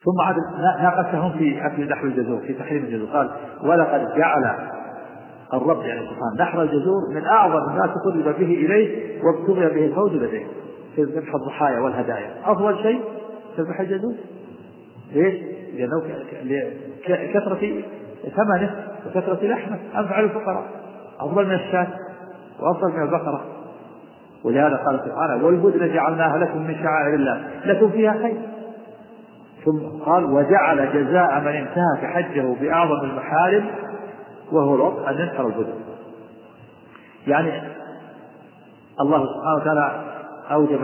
ثم عاد ناقشهم في أكل لحم الجزور في تحريم الجزور، قال ولقد جعل الرب يعني سبحانه نحر الجزور من أعظم ما تقرب به إليه وابتغي به الفوز لديه في ذبح الضحايا والهدايا. أفضل شيء ذبح الجزور. ليش؟ لأنه كثرة ثمنه وكثرة لحمه أنفع للفقراء، أفضل من الشاة وأفضل من البقرة. ولهذا قال سبحانه والبدن جعلناها لكم من شعائر الله لكم فيها خير. ثم قال وجعل جزاء من انتهك حجه بأعظم المحارم وهو الوقت أن ينحر البدن. يعني الله سبحانه وتعالى أوجب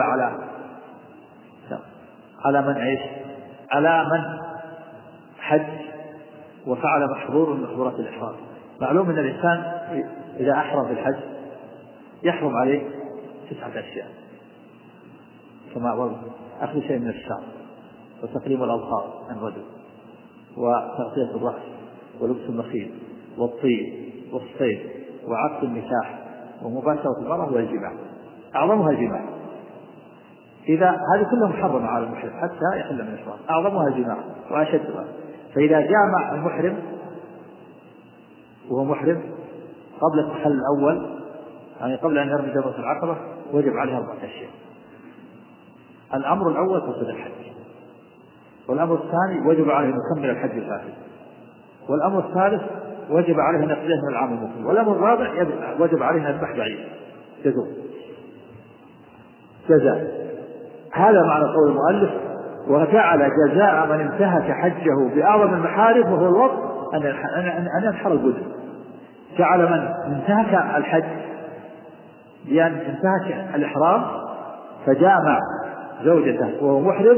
على من عيش على من حج وفعل محظور من محظورات الإحرام. معلوم أن الإنسان إذا أحرم في الحج يحرم عليه 9 أشياء، كما أخذ شيء من الشعر وتقليم الأظفار عن الرجل وتغطية الرأس ولبس المخيط والطيب والصيد وعقد النكاح ومباشرة المرأة والجماع، أعظمها الجماع. إذا هذه كلها محرمة على المحرم حتى يحل من الإحرام، أعظمها الجماع وأشدها. فإذا جامع المحرم وهو محرم قبل التحلل الأول يعني قبل أن يرمي جمرة العقبة وجب عليه 4 أشياء. الأمر الأول تصل الحج، والأمر الثاني وجب عليه أن يكمل الحج الفاسد، والأمر الثالث وجب عليه أن يقضيه من العام المقبل، والأمر الرابع وجب عليه أن يذبح بعير جزاء. هذا معنى قول المؤلف وجعل جزاء من انتهك حجه بأعظم المحارم وهو الوقت أن ينحر البدن. جعل من انتهك الحج بأن انتهك الإحرام فجامع زوجته وهو محرم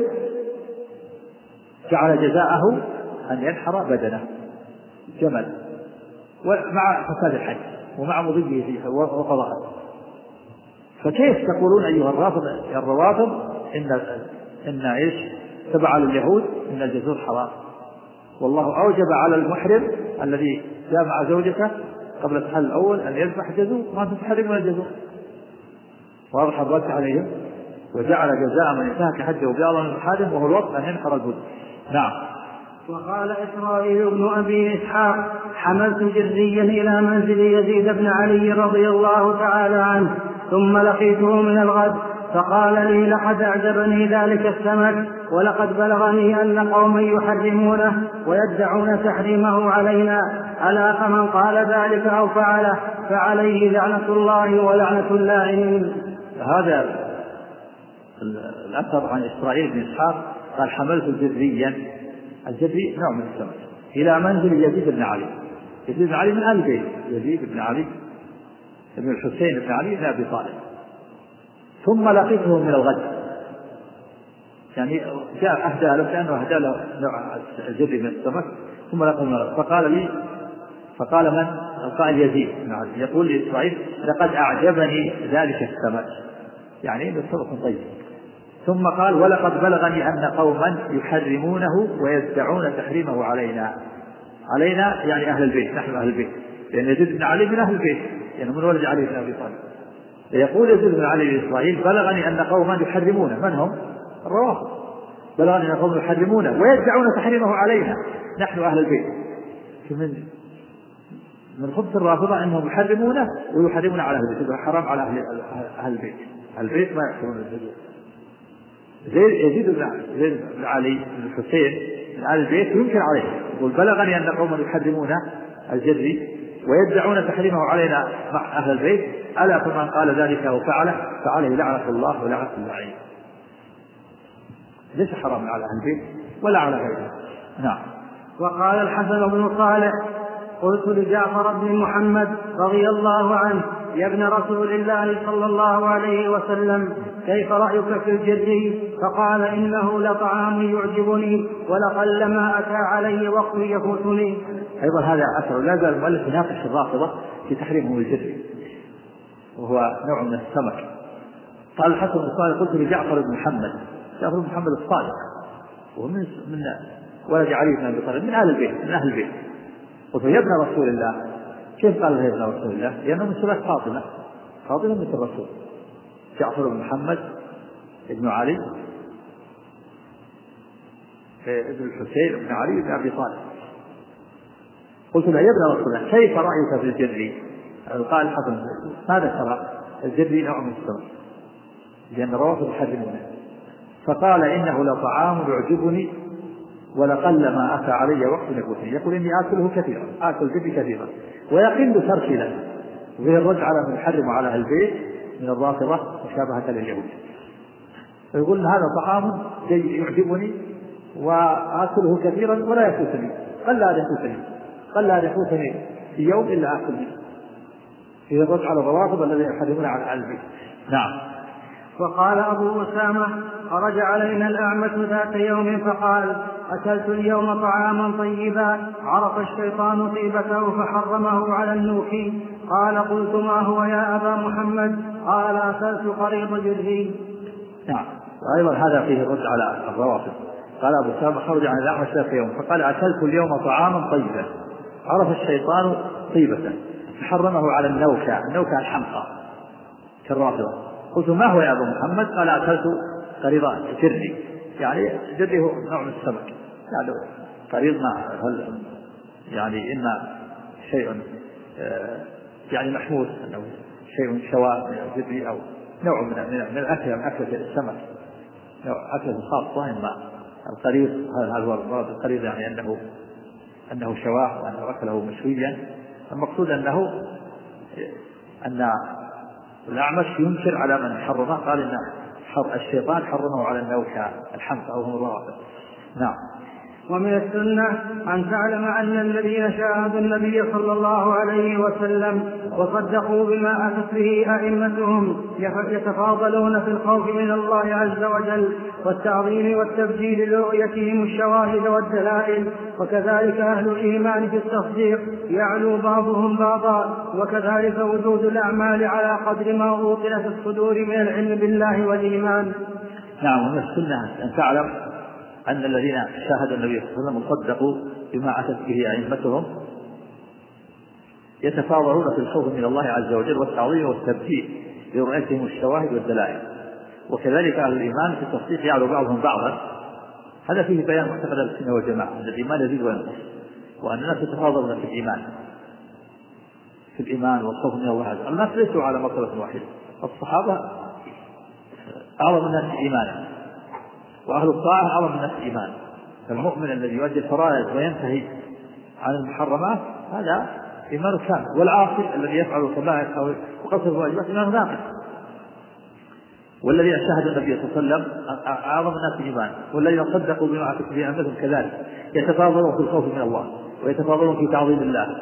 جعل جزاءه أن ينحر بدنه جمل ومع فساد الحج ومع مضيه فيه وقضاءه. فكيف تقولون أيها الروافض إن إيش تبع لليهود إن الجزور حرام؟ والله أوجب على المحرم الذي جامع زوجته قبل التحلل الأول أن يذبح جزور، ما تحرمون الجزور. واضح الرد عليهم وجعل جزاء من انتهك حجه بأعظم المحارم وهو الوقت أن ينحر البدن. نعم. وقال إسرائيل بن أبي إسحاق حملت جريا إلى منزل يزيد بن علي رضي الله تعالى عنه ثم لقيته من الغد فقال لي لقد أعجبني ذلك السمك ولقد بلغني أن قوما يحرمونه ويدعون تحريمه علينا ألا فمن قال ذلك أو فعله فعليه لعنة الله ولعنة اللاعنين. هذا الأثر عن إسرائيل بن إسحاق قال حملت جريا، الجري نوع من السمك، إلى منزل يزيد بن علي. يزيد بن علي من آل البيت، يزيد بن علي ابن الحسين بن علي بن أبي طالب. ثم لقيته من الغد، يعني جاء أهدى له كأنه أهدى له نوع الجري من السمك ثم لقيته من الغد. فقال من؟ القائل يزيد بن علي يقول لإسرائيل لقد أعجبني ذلك السمك، يعني بالسمك طيب. ثم قال ولقد بلغني أن قوما يحرمونه ويدعون تحريمه علينا يعني أهل البيت، نحن أهل البيت، لأن يزيد بن علي من أهل البيت يعني من ولد علي بن أبي طالب. يقول يزيد بن علي لإسرائيل بلغني أن قوما يحرمونه، من هم؟ الروافض. بلغني أن قوما يحرمونه ويدعون تحريمه علينا نحن أهل البيت. من خبث الرافضة أنهم يحرمونه ويحرمون على أهل البيت، حرام على أهل البيت. البيت ما يحرمون الجزور. يزيد بن علي بن الحسين من آل البيت ينكر عليه، يقول بلغني أن قوما يحرمون الجري ويدعون تحريمه علينا مع أهل البيت ألا فمن قال ذلك أو فعله فعليه لعنة الله ولعنة اللاعنين. ليس حرام على أهل البيت ولا على غيره. نعم. وقال الحسن بن صالح قلت لجعفر بن محمد رضي الله عنه يا ابن رسول الله صلى الله عليه وسلم كيف رأيك في الجري؟ فقال إنه لطعام يعجبني ولقلما أتى علي وقت يفوتني. أيضا هذا أثر لا زال المؤلف يناقش الرافضة في تحريمه الجري وهو نوع من السمك. قال الحسن بن صالح قلت لجعفر بن محمد، جعفر بن محمد الصادق ومن ولد علي بن أبي طالب من أهل البيت قلت يا ابن رسول الله. كيف قال يا ابن رسول الله؟ لأنه من سلالة فاطمة مثل الرسول. جعفر بن محمد ابن علي ابن الحسين بن علي بن أبي طالب. قلت له: يا ابن رسول الله، كيف رأيك في الجري؟ قال الحسن: ماذا ترى؟ الجري نوع من السمك، لأن الروافض يحرمونه. فقال: إنه لطعام يعجبني ولقل ما أتى علي وقت يفوتني. يقول: إني آكله كثيرا، آكل جري كثيرا، ويقل تركي له. وهي الرد على من يحرم على أهل البيت من الرافضة مشابهة لليهود. فيقول: هذا طعام يعجبني وآكله كثيرا ولا يفوتني، قل لا يفوتني في يوم إلا آكل منه. هي الرد على الروافض الذين يحرمون على أهل البيت. نعم. وقال أبو أسامة: خرج علينا الأعمش ذات يوم فقال: أكلت اليوم طعاما طيبا عرف الشيطان طيبته فحرمه على النوكي. قال: قلت: ما هو يا أبا محمد؟ قال: أكلت قريض جري. نعم. وأيضا هذا فيه الرد على الروافض. قال أبو أسامة: خرج عن الأعمش ذات يوم فقال: أكلت اليوم طعاما طيبا عرف الشيطان طيبته فحرمه على النوكة الحمقى كالرافضة. قلت: ما هو يا أبو محمد؟ قال: أكلت قريض جري. يعني جري هو نوع من السمك، يعني قريض يعني إما شيء يعني محمود، أو شيء شواء من الجري، أو نوع من الأكل، من أكلة السمك، نوع أكلة خاصة. إما القريض هذا هو المراد القريض، يعني أنه شواء وأنه أكله مشويا. المقصود أن الأعمش ينكر على من حرمه، قال إن الشيطان حرمه على النوكة الحمقى أو هم الروافض. نعم. ومن السنة أن تعلم أن الذين شاهدوا النبي صلى الله عليه وسلم وصدقوا بما أتت به أئمتهم يتفاضلون في الخوف من الله عز وجل والتعظيم والتبجيل لرؤيتهم الشواهد والدلائل. وكذلك أهل الإيمان في التصديق يعلو بعضهم بعضا. وكذلك وجود الأعمال على قدر ما أوطن في الصدور من العلم بالله والإيمان. نعم. ومن السنة أن تعلم أن الذين شاهدوا النبي صلى الله عليه وسلم وصدقوا بما أتت به أئمتهم يتفاضلون في الخوف من الله عز وجل والتعظيم والتبجيل لرؤيتهم الشواهد والدلائل. وكذلك أهل الإيمان في التصديق يعلو بعضهم بعضا. هذا فيه بيان معتقد السنة والجماعة أن الإيمان يزيد وينقص، وأن الناس يتفاضلون في الإيمان والخوف من الله عز وجل. الناس ليسوا على مرتبة واحدة. الصحابة أعظم الناس إيمانا، وأهل الطاعة أعظم الناس إيمانا. فالمؤمن الذي يؤدي الفرائض وينتهي عن المحرمات هذا إيمان كامل، والعاصي الذي يفعل الكبائر أو يقصر الواجبات إيمان ناقص. والذين شاهدوا النبي صلى الله عليه وسلم أعظم الناس إيمانا، والذين صدقوا بما أتت به أئمتهم كذلك يتفاضلون في الخوف من الله ويتفاضلون في تعظيم الله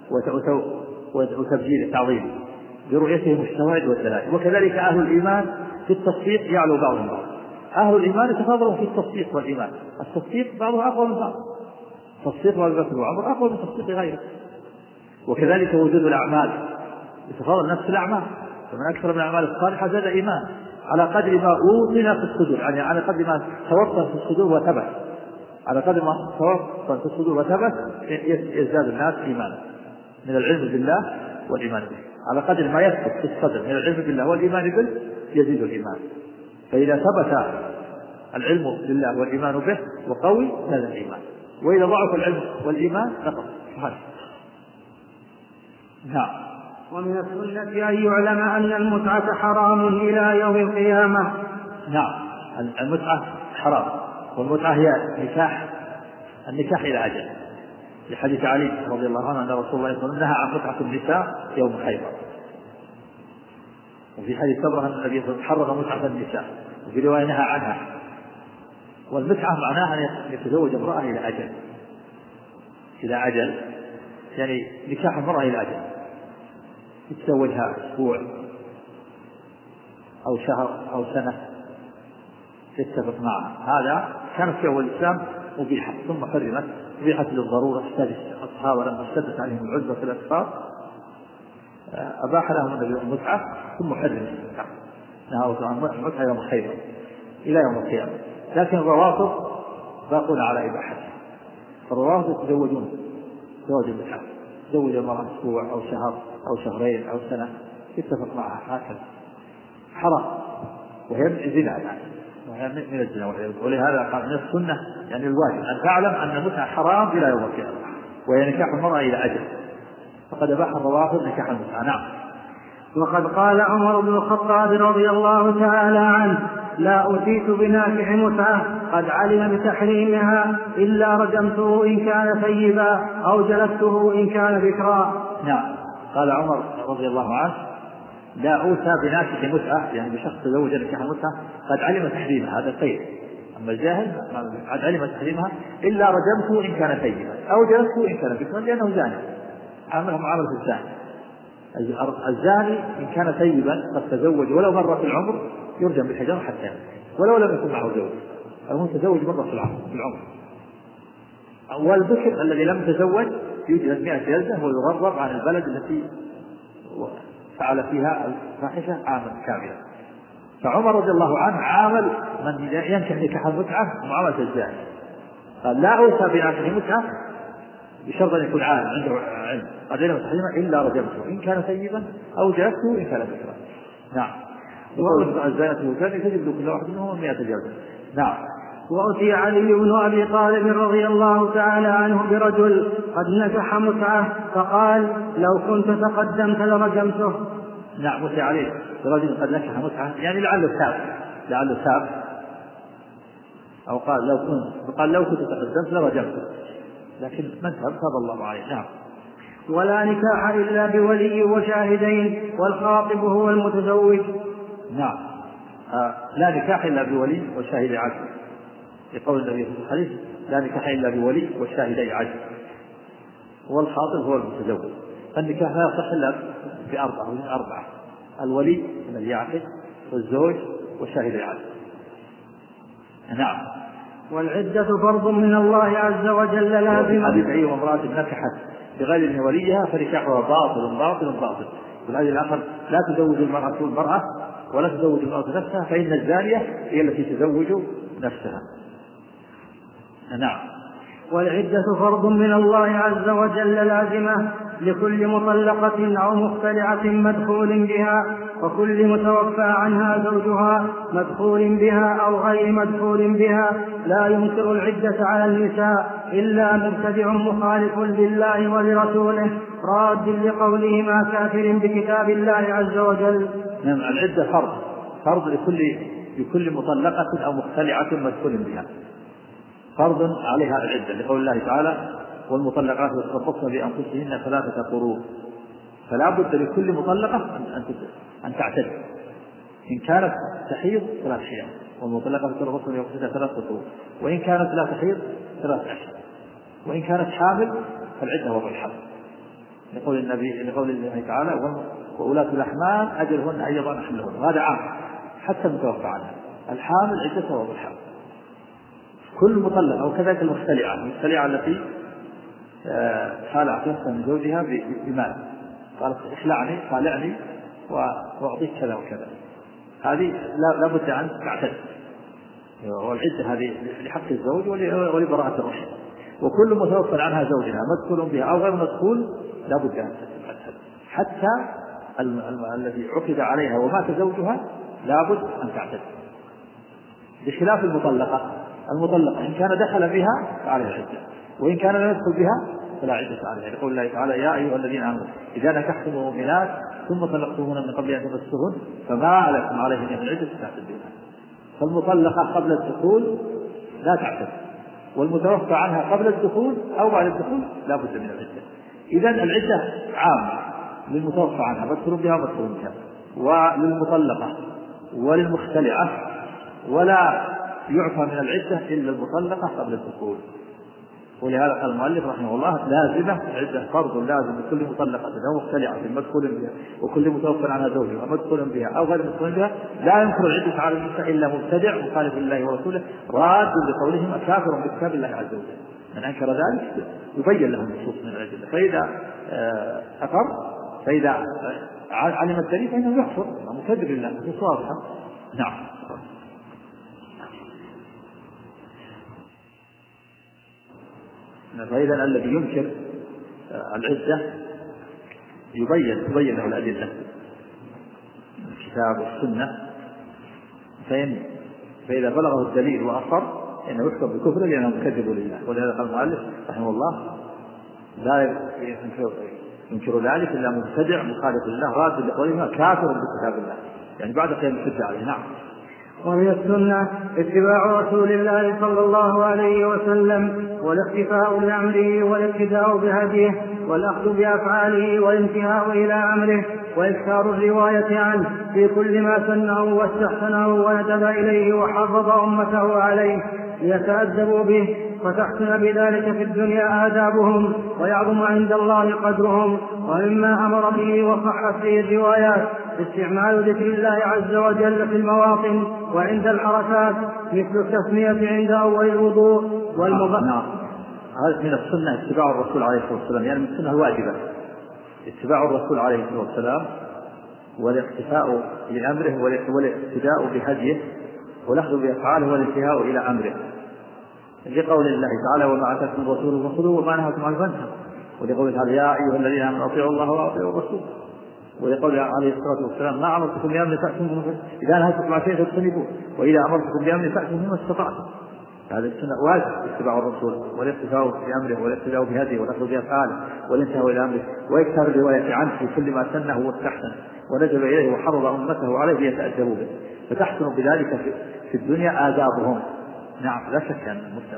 وتبجيل التعظيم برؤيتهم الشواهد والدلائل. وكذلك أهل الإيمان في التصديق يعلو بعضهم بعض. أهل الإيمان يتفاضلون في التصديق والإيمان. التصديق بعضه أقوى من بعض، تصديق والبكر وعمر أقوى من تصديق غيره. وكذلك وجود الأعمال يتفاضل الناس في الأعمال، فمن أكثر من الأعمال الصالحة زاد إيمان على قدر ما أوطن في الصدور، يعني على قدر ما توطن في الصدور وثبت، على قدر ما توطن في الصدور وثبت يزداد الناس إيمانا من العلم بالله والإيمان به. على قدر ما يثبت في الصدر من العلم بالله والإيمان به يزيد الإيمان. فإذا ثبت العلم بالله والإيمان به وقوي زاد الإيمان، وإذا ضعف العلم والإيمان نقص. نعم. ومن السنة أن يعلم أن المتعة حرام إلى يوم القيامة. نعم. المتعة حرام، والمتعة هي النكاح إلى أجل، لحديث علي رضي الله عنه أن رسول الله صلى الله عليه وسلم نهى عن متعة النساء يوم خيبر. وفي حديث صبرها أن النبي صلى الله عليه وسلم حرم متعة النساء، وفي رواية نهى عنها. والمتعة معناها أن يتزوج امرأة إلى أجل، يعني نكاح المرأة إلى أجل، يتزوجها أسبوع أو شهر أو سنة يتفق معها. هذا كانت في أول الإسلام مبيحة ثم حرمت، مبيحة للضرورة. الصحابة لما اشتدت عليهم العزة في الأسفار أباح لهم النبي المتعة ثم حرمت نهوا عن المتعة يوم خيبر إلى يوم القيامة. لكن الروافض باقون على إباحته، فالروافض يتزوجون زواج المتعة، تزوج المرأة أسبوع أو شهر أو شهرين أو سنة يتفق معها، هكذا حرام وهي زنا. من الزنا والعياذ بالله. ولهذا قال من السنة يعني الواجب أن تعلم أن المتعة حرام إلى يوم القيامة، وهي نكاح المرأة إلى أجل، فقد أباح الروافض نكاح المتعة. نعم. وقد قال عمر بن الخطاب رضي الله تعالى عنه: لا أتيت بناكح متعة قد علم بتحريمها إلا رجمته إن كان ثيبا أو جلدته إن كان بكرا. نعم. قال عمر رضي الله عنه: لا أوتى بناكح متعة، يعني بشخص تزوج نكاح متعة قد علم تحريمها، هذا خير. أما الجاهل قد علم تحريمها إلا رجمته إن كان ثيبا أو جلدته إن كان بكرا، لأنه زاني، عامله معاملة الزاني. الزاني إن كان ثيبا قد تزوج ولو مرة في العمر يرجم بالحجر حتى يموت، ولو لم يكن معه زوج، أو تزوج مرة في العمر. والبكر الذي لم يتزوج يجلد 100 جلدة ويغرب عن البلد التي فعل فيها الفاحشة عاما كاملا. فعمر رضي الله عنه عامل من ينكح نكاح المتعة معاملة الزاني، قال: لا أوتى بنكاح متعة بشرط أن يكون عالم عنده علم قد علم تحريمه إلا رجمته إن كان ثيبا أو جلدته إن كان بكرا. نعم. وقول الزانية والزاني تجلد كل واحد منهم 100 جلدة. نعم. وأتي علي بن أبي طالب رضي الله تعالى عنه برجل قد نكح متعة فقال: لو كنت تقدمت لرجمته. نعم. أتي عليه برجل قد نكح متعة، يعني لعله تاب، أو قال لو كنت تقدمت لرجمته، لكن من تاب الله عليه. نعم. ولا نكاح إلا بولي وشاهدين والخاطب هو المتزوج. نعم. لا نكاح إلا بولي وشاهد عدل، لقول النبي في الحديث: لا نكاح إلا بولي وشاهدي عدل، والخاطب هو المتزوج. النكاح لا يصح إلا بأربعة: الولي الذي يعقد، والزوج، وشاهدي عدل. نعم. والعدة فرض من الله عز وجل لازم. حديث أي امرأة نكحت بغير من وليها فنكاحها باطل. والآية الآخر: لا تزوج المرأة ولا تزوج المرأة نفسها فإن الزانية هي التي تزوج نفسها. نعم. والعدة فرض من الله عز وجل لازمة لكل مطلقة أو مختلعة مدخول بها، وكل متوفى عنها زوجها مدخول بها أو غير مدخول بها. لا ينكر العدة على النساء إلا مبتدع مخالف لله ولرسوله راد لقولهما كافر بكتاب الله عز وجل. نعم. العدة فرض لكل مطلقة أو مختلعة مدخول بها، فرض عليها العدة، لقول الله تعالى: والمطلقات يتربصن بأنفسهن 3 قروء. فلا بد لكل مطلقة أن تعتد، إن كانت تحيض 3 أيام، والمطلقة يتربصن بأنفسهن 3 قروء، وإن كانت لا تحيض 3 أشهر، وإن كانت حامل فالعدة وضع الحمل، لقول الله تعالى: وأولاة الأحمال أجلهن أن يضعن حملهن. وهذا عام حتى المتوفى عنها، الحامل عدتها وضع الحمل. كل مطلقة، وكذلك المختلعة التي خالعت نفسها من زوجها بمال، قالت: اخلعني خالعني وأعطيك كذا وكذا، هذه لا بد أن تعتد، والعدة هذه لحق الزوج ولبراءة الرحم. وكل متوفى عنها زوجها مدخول بها أو غير مدخول لا بد أن تعتد، حتى الذي عقد عليها ومات زوجها لا بد أن تعتد، بخلاف المطلقة إن كان دخل بها فعليها العدة، وإن كان لم يدخل بها فلا عدة عليها، لقول الله تعالى: يا أيها الذين آمنوا إذا نكحتم المؤمنات ثم طلقتموهن من قبل أن تمسوهن فما لكم عليهن من عدة تعتدونها. فالمطلقة قبل الدخول لا تعتد، والمتوفى عنها قبل الدخول أو بعد الدخول لا بد من العدة. إذن العدة عامة للمتوفى عنها مدخول بها ومدخول بها، وللمطلقة وللمختلعة، ولا يعفى من العدة إلا المطلقة قبل الدخول. ولهذا قال المؤلف رحمه الله: لازمة العدة فرض لازم لكل مطلقة أو مختلعة مدخول بها، وكل متوفى عنها زوجها مدخول بها أو غير مدخول بها. لا ينكر العدة على النساء إلا مبتدع مخالف لله ورسوله راد لقولهم كافر بكتاب الله عز وجل. من أنكر ذلك يبين له النصوص من العدة، فإذا أقر فإذا علم الدليل فإنه يكفر مكذب لله في صوابها. نعم. فإذا الذي ينكر العدة تبين له الأدلة الكتاب والسنة، فإن فإذا بلغه الدليل وأصر إنه يحكم بكفره لأنه مكذب لله. ولهذا قال المؤلف رحمه الله لا ينكر ذلك إلا مبتدع مخالف لله راد لقوله كافر بكتاب الله، يعني بعد قيام الحجة عليه. نعم. ومن السنة اتباع رسول الله صلى الله عليه وسلم والاقتفاء بأمره والاقتداء بهديه والأخذ بأفعاله والانتهاء إلى أمره وإكثار الرواية عنه في كل ما سنه واستحسنه وندب إليه وحرض أمته عليه ليتأدبوا به، فتحسن بذلك في الدنيا آدابهم ويعظم عند الله قدرهم. ومما أمر به وصحت فيه الروايات استعمال ذكر الله عز وجل في المواطن وعند الحركات مثل التسمية عند أول الوضوء نعم. هذا من السنة اتباع الرسول عليه الصلاة والسلام، يعني من السنة الواجبة اتباع الرسول عليه الصلاة والسلام والاقتفاء لأمره والاقتداء بهديه والأخذ بأفعاله والانتهاء إلى أمره، لقول الله تعالى وما آتاكم الرسول فخذوه وما نهاكم عنه فانتهوا، ولقول تعالى يا أيها الذين آمنوا أطيعوا الله وأطيعوا الرسول، ولقول عليه الصلاة والسلام ما أمرتكم بأمر فأتوا منه إذا نهيتكم عن شيء فاجتنبوه وإذا أمرتكم بأمر فأتوا منه ما استطعتم. هذا السنة واجب اتباع الرسول والاقتفاء بأمره والاقتداء بهديه والأخذ بأفعاله والانتهاء إلى أمره وإكثار الرواية عنه في كل ما سنه واستحسن وندب إليه وحرض أمته عليه ليتأدبوا به، فتحسن بذلك في الدنيا آدابهم. نعم لا شك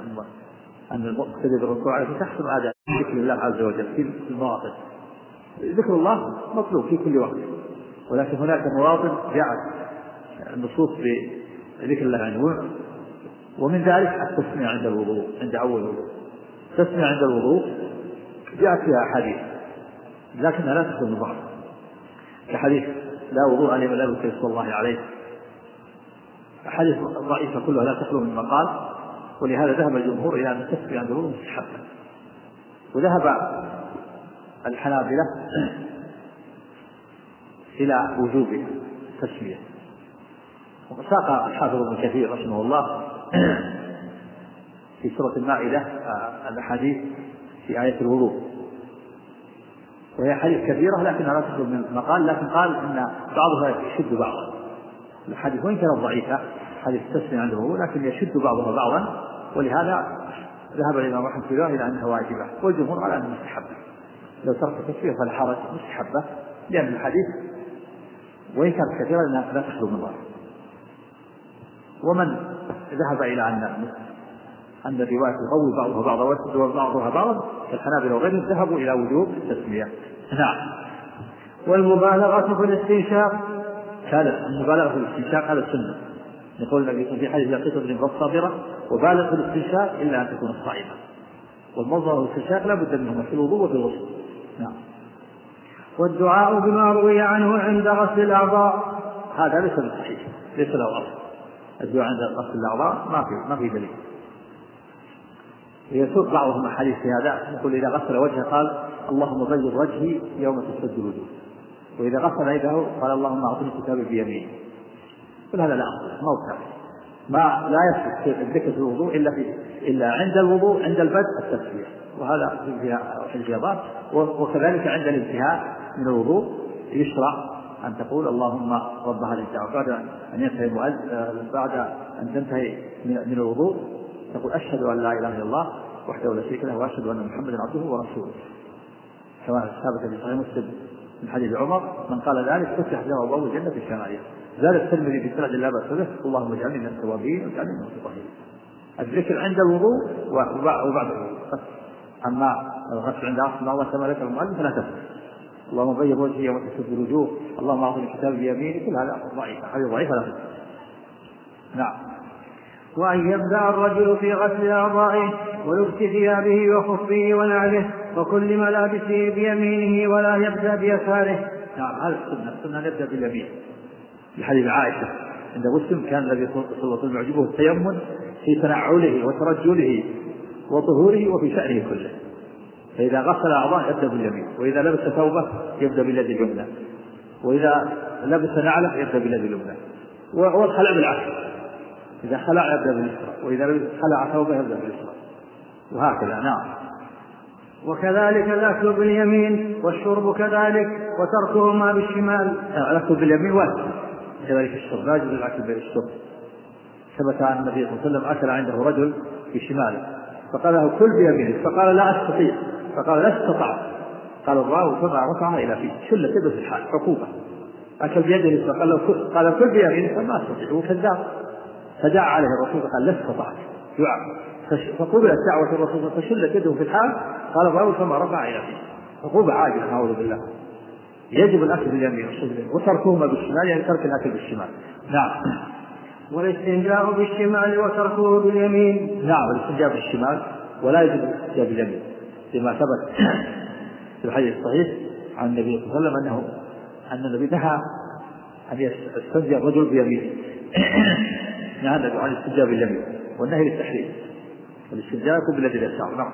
أن المقتدى بالرسول عليه تحسن آداب ذكر الله عز وجل في المواطن. ذكر الله مطلوب في كل وقت، ولكن هناك مواطن جاءت النصوص بذكر الله عنه، ومن ذلك التسمية عند الوضوء عند أول الوضوء. التسمية عند الوضوء جاءت فيها أحاديث لكنها لا تخلو من بعض، كحديث لا وضوء لمن لم يذكر اسم الله عليه، أحاديث ضعيفة كلها لا تخلو من مقال، ولهذا ذهب الجمهور إلى أن التسمية عند الوضوء مستحبة، وذهب الحنابلة إلى وجوب التسمية. وساق الحافظ ابن كثير رحمه الله في سورة المائدة الأحاديث في آية الوضوء، وهي حديث كثيرة لكنها لا تخرج من مقال، لكن قال إن بعضها يشد بعضا. الحديث وإن كانت ضعيفة حديث التسمية عند الوضوء لكن يشد بعضها بعضا، ولهذا ذهب الإمام أحمد في رواية إلى أنها واجبة، والجمهور على أنها مستحبة. لو ترك التسمية فلا حرج، مستحبة، لأن الحديث وإن كانت كثيرة لأنها لا تخرج من بعض. ومن ذهب إلى أن الرواية تقوي بعضها بعضا وتدور بعضها بعضا كالحنابلة وغيرهم ذهبوا إلى وجوب التسمية. نعم. والمبالغة في الاستنشاق كانت المبالغة في الاستنشاق على السنة، يقول النبي في حديث لا تطلب بالصابرة وبالغ في الاستنشاق إلا أن تكون صائمة، والمضمضة والاستنشاق لا بد منهما في الوضوء وفي الغسل. نعم. والدعاء بما روي عنه عند غسل الأعضاء هذا ليس بالصحيح، ليس له أصل. الدعاء عند غسل الأعضاء ما في دليل. يسوق بعضهم أحاديث في هذا، يقول إذا غسل وجهه قال اللهم بيض وجهي يوم تشد الوجوه، وإذا غسل يده قال اللهم أعطني كتابي بيمينه. كل هذا لا أصل، ما لا يثبت الذكر في الوضوء إلا عند الوضوء عند البدء التسمية، وهذا في الجبار. وكذلك عند الانتهاء من الوضوء يشرع أن تقول اللهم رب هذه الدعوة بعد أن ينتهي بعد أن تنتهي من الوضوء تقول أشهد أن لا إله إلا الله وحده لا شريك له وأشهد أن محمدا عبده ورسوله، كما ثبت في صحيح مسلم من حديث عمر من قال ذلك فتح له أبواب الجنة في الشمالية. زاد الترمذي في سند لا بأس به اللهم اجعلني من التوابين واجعلني من المتطهرين. الذكر عند الوضوء وبعد الوضوء. أما الغسل عند غسل الله كما ذكر المؤلف فلا تفعل اللهم بيض وجهي يوم تشد الوجوه اللهم أعطني كتابي بيميني، كل هذا ضعيف، حديث ضعيف لا تفعل. نعم. وأن يبدأ الرجل في غسل أعضائه ولبس ثيابه وخفه ونعله وكل ملابسه بيمينه ولا يبدأ بيساره. نعم هذا السنة نبدأ باليمين. لحديث عائشة عند مسلم كان النبي صلى الله عليه وسلم يعجبه التيمم في تنعله وترجله وطهوره وفي شأنه كله، فإذا غسل أعضاءه يبدأ باليمين، وإذا لبس ثوبه يبدأ باليد اليمنى، وإذا لبس نعله يبدأ باليد اليمنى، والخلع بالعكس، إذا خلع يبدأ باليسرى، وإذا خلع ثوبه يبدأ باليسرى، وهكذا. نعم. وكذلك الأكل باليمين والشرب كذلك وتركهما بالشمال. الأكل باليمين واجب، كذلك الشرب لا يجوز الأكل بالشرب، ثبت عن النبي صلى الله عليه وسلم أكل عنده رجل بشماله فقال له كل بيمينه فقال لا أستطيع فقال لا استطعت قال الراوي فما رفعها إلى فيه شلة كده في الحال عقوبة أكل بيده قال كل بيمينه فما أستطيع وكذاب فدعا عليه الرسول قال لا استطعت فقبلت دعوة الرسول فشلت يده في الحال قال الراوي فما رفع إلى فيه عقوبة عاجلة نعوذ بالله. يجب الأكل باليمين وتركهما بالشمال يعني ترك الأكل بالشمال. نعم. والاستنجاء بالشمال وتركه باليمين. نعم الاستنجاء بالشمال ولا يجب الاستنجاء باليمين لما ثبت في الحديث الصحيح عن النبي صلى الله عليه وسلم أن النبي نهى أن يستنجى الرجل بيمينه نهى عن الاستنجاء باليمين والنهي للتحريم الاستنجاء باليد اليسار. نعم.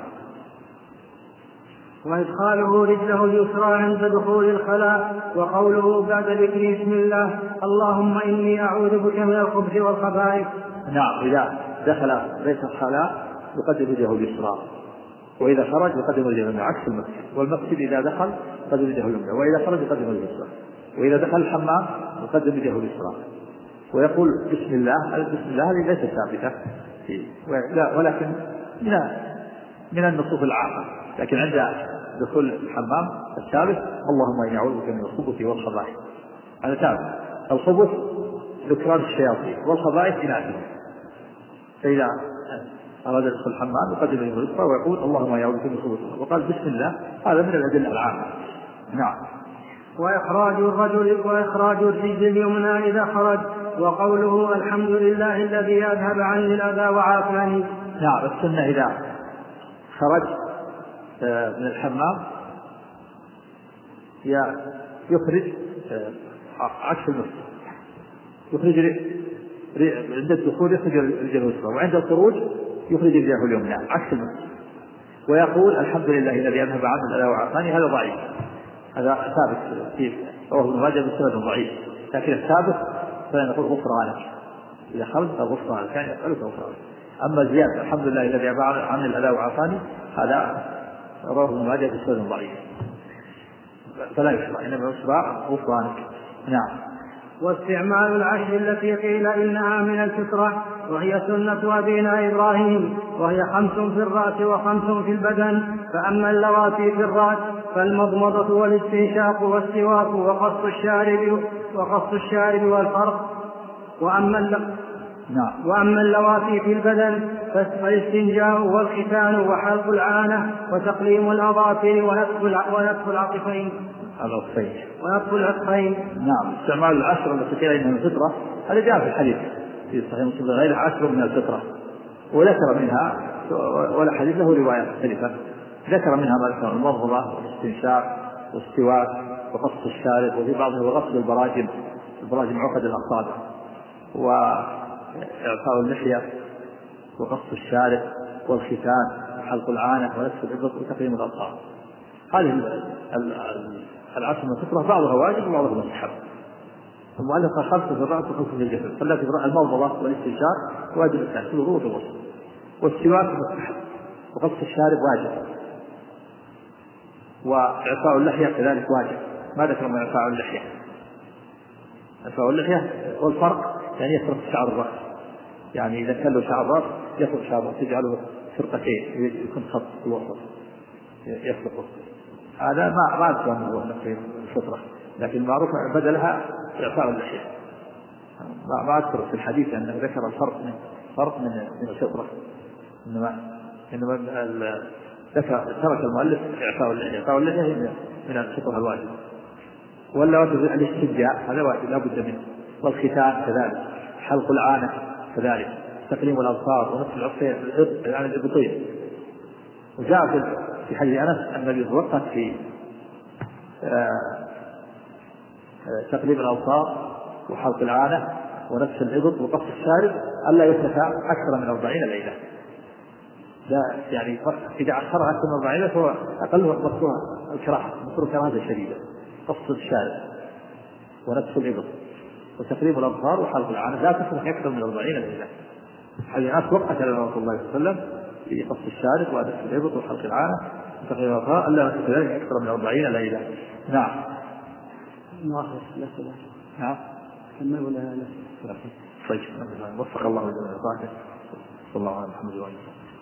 وإدخاله رجله اليسرى عند دخول الخلاء وقوله بعد ذكر بسم الله اللهم إني أعوذ بك من الخبث والخبائث. نعم إذا دخل بيت الخلاء يقدم رجله اليسرى وإذا خرج يقدم رجله اليمنى عكس المسجد والمسجد إذا دخل يقدم رجله اليمنى وإذا خرج يقدم رجله اليسرى وإذا دخل الحمام يقدم رجله اليسرى ويقول بسم الله. بسم الله هذه ليست ثابتة ولكن من النصوص العامة لكن عند دخول الحمام الثالث اللهم إني أعوذ بك من الخبث والخبائث هذا ثابت. الخبث ذكران الشياطين والخبائث إناثهم فإذا أراد يدخل الحمام يقدم رجله اليسرى ويقول اللهم إني أعوذ بك من الخبث وقال بسم الله هذا من الأدلة العامة. نعم. وإخراج الرجل اليمنى إذا خرج وقوله الحمد لله الذي أذهب عني الأذى وعافاني. نعم السنة إذا خرج من الحمام يخرج عكس المسجد يخرج عند الدخول يخرج رجله اليسرى وعند الخروج يخرج رجله اليمنى عكس المسجد ويقول الحمد لله الذي أذهب عني الأذى وعافاني. هذا ضعيف هذا ثابت في رواه ابن ماجه بسند ضعيف لكن الثابت فنقول غفرانك إذا خرج غفرانك كان يسألك غفرانك. أما زيادة الحمد لله الذي أذهب عني الأذى وعافاني هذا رواه ابن ماجه بسند ضعيف فلا يشرع إنما يشرع غفرانك. نعم. واستعمال العشر التي قيل إنها من الفطرة وهي سنة أبينا إبراهيم وهي 5 في الرأس و5 في البدن فأما اللواتي في الرأس فالمضمضة والاستنشاق والسواك وقص الشارب والفرق وأما اللواتي في البدن فالاستنجاء والختان وحلق العانة وتقليم الأظافر ونتف العطفين. نعم. استعمال العشر التي قيل إنها من الفطرة هذا جاء في الحديث في صحيح مسلم غير 10 من الفطرة وذكر منها ولا حديث له روايات مختلفة ذكر منها ما ذكر المضمضة والاستنشاق والسواك وقص الشارب وفي بعضها وغسل البراجم عقد الأصابع وإعطاء اللحية وقص الشارب والختان وحلق العانة ونتف الإبط وتقليم الأظفار. هذه العشر من الفطرة بعضها واجب وبعضها مستحب. المؤلف قال 5 في الرأس و5 في الجسد فالتي في المضمضة والاستنشاق واجب التحسين الوضوء والغسل والسواك مستحب وقص الشارب واجب وإعطاء اللحية كذلك واجب. ما ذكر من إعطاء اللحية والفرق يعني يفرق شعر الرأس يعني إذا كان له شعر الرأس يفرق شعر الرأس يجعله فرقتين يكون خط في الوسط يفرقه. هذا ما أذكر أنه في الفطرة لكن معروف بدلها إعطاء اللحية. ما أذكر في الحديث أنه ذكر الفرق من الفطرة إنما ترك المؤلف إعطاء اللحية من الفطرة الواجب. ولا واجب الاستنجاء هذا واجب لا بد منه والختان كذلك حلق العانة كذلك تقليم الأظفار ونتف العطفين عن الإبطين. وجاء في حديث أنس النبي وقت في تقليم الأظفار وحلق العانة ونتف الإبط وقص الشارب ألا يترك أكثر من 40 ليلة. لا يعني إذا أخرها أكثر من 40 ليلة فهو أقل مكروه الكراهة كراهة شديدة. قص الشارب ونتف الإبط وتقليم الأظفار وحلق العانة لا تترك أكثر من 40 ليلة. حديث أنس وقت على رسول الله صلى الله عليه وسلم في قص الشارب ونتف الإبط وحلق العانة وتقليم الأظفار ألا يترك ذلك أكثر من 40 ليلة. نعم. نعم. طيب وفق الله لجميع طاعته. صلى الله على محمد وعلى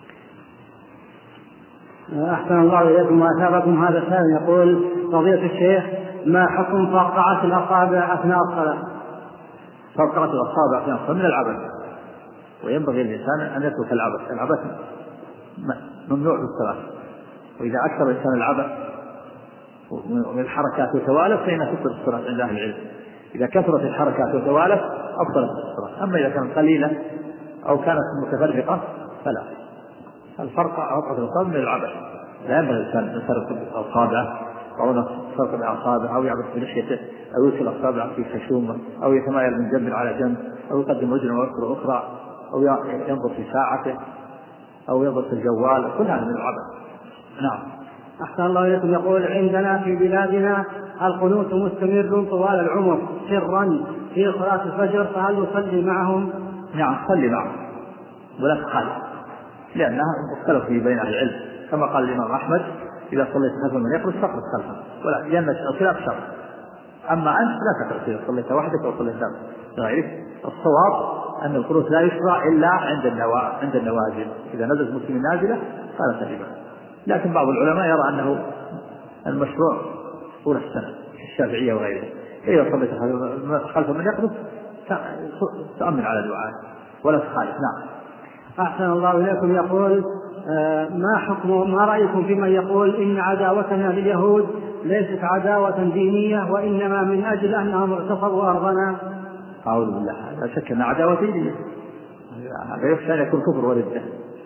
آله. أحسن الله إليكم وأثابكم. هذا السائل يقول: فضيلة الشيخ، ما حكم فرقعة الأصابع أثناء الصلاة؟ فرقعة الأصابع أثناء الصلاة من العبث، وينبغي الإنسان أن يترك العبث. العبث ممنوع في الصلاة، وإذا أكثر الإنسان العبث ومن الحركات وتوالف فإنها تبطل الصلاة عند أهل العلم. إذا كثرت الحركات وتوالف أبطلت الصلاة. أما إذا كانت قليلة أو كانت متفرقة فلا. الفرقة أو الأصابع من العبث، لا ينبغي الإنسان أن يفرق أصابعه أو يفرق بأصابعه أو يعبث بلحيته أو يدخل أصابعه في خشومه أو يتمايل من جنب على جنب أو يقدم رجلا ويذكر أخرى أو ينظر في ساعته أو ينظر في الجوال، كل هذا من العبث. نعم. أحسن الله إليكم. يقول: عندنا في بلادنا القنوت مستمر طوال العمر سرا في صلاة الفجر، فهل يصلي معهم؟ نعم صلي معهم ولا تخالف، لأنها مختلف في بين أهل العلم، كما قال الإمام أحمد: إذا صليت خلف من يقرأ فاقرأ خلفه، ولا لأن الخلاف شر. أما أنت لا تقرأ إذا صليت وحدك أو صليت غيرك. الصواب أن القنوت لا يشرع إلا عند النوازل، إذا نزلت مسلم نازلة فلا تجب. لكن بعض العلماء يرى أنه المشروع طول السنة الشافعية وغيرها. إذا صليت خلف من يقرأ تأمن على دعاء ولا تخالف. نعم. أحسن الله إليكم. يقول: ما رأيكم في من يقول إن عداوتنا لليهود ليست عداوة دينية وإنما من أجل أنهم اغتصبوا أرضنا؟ أعوذ بالله، لا شك أن عداوة دينية، هذا يخشى أن يكون كفر وردة.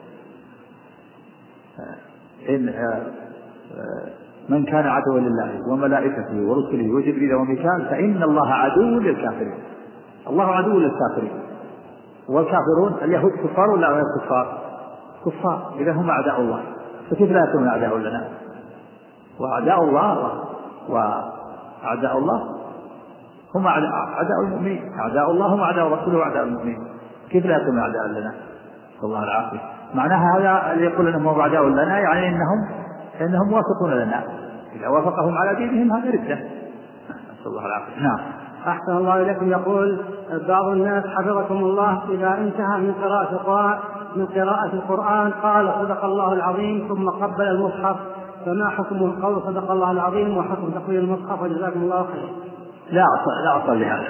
إن من كان عدوا لله وملائكته ورسله وجبريل وميكال فإن الله عدو للكافرين. الله عدو للكافرين، والكافرون اليهود كفار ولا غير كفار؟ كفار، إذا هم أعداء الله، فكيف لا يكون أعداء لنا؟ وأعداء الله هم أعداء المؤمنين، أعداء الله هم أعداء رسوله وأعداء المؤمنين، كيف لا يكون أعداء لنا؟ صلى الله العافية. معناها هذا اللي يقول أنهم هم أعداء لنا يعني إنهم موافقون لنا، إذا وافقهم على دينهم هذا ردة. صلى الله العافية. نعم. أحسن الله إليكم. يقول بعض الناس حفظكم الله إذا انتهى من قراءة القرآن قال صدق الله العظيم ثم قبل المصحف، فما حكم القول صدق الله العظيم وحكم تقبيل المصحف؟ وجزاكم الله خير. لا أصل لهذا.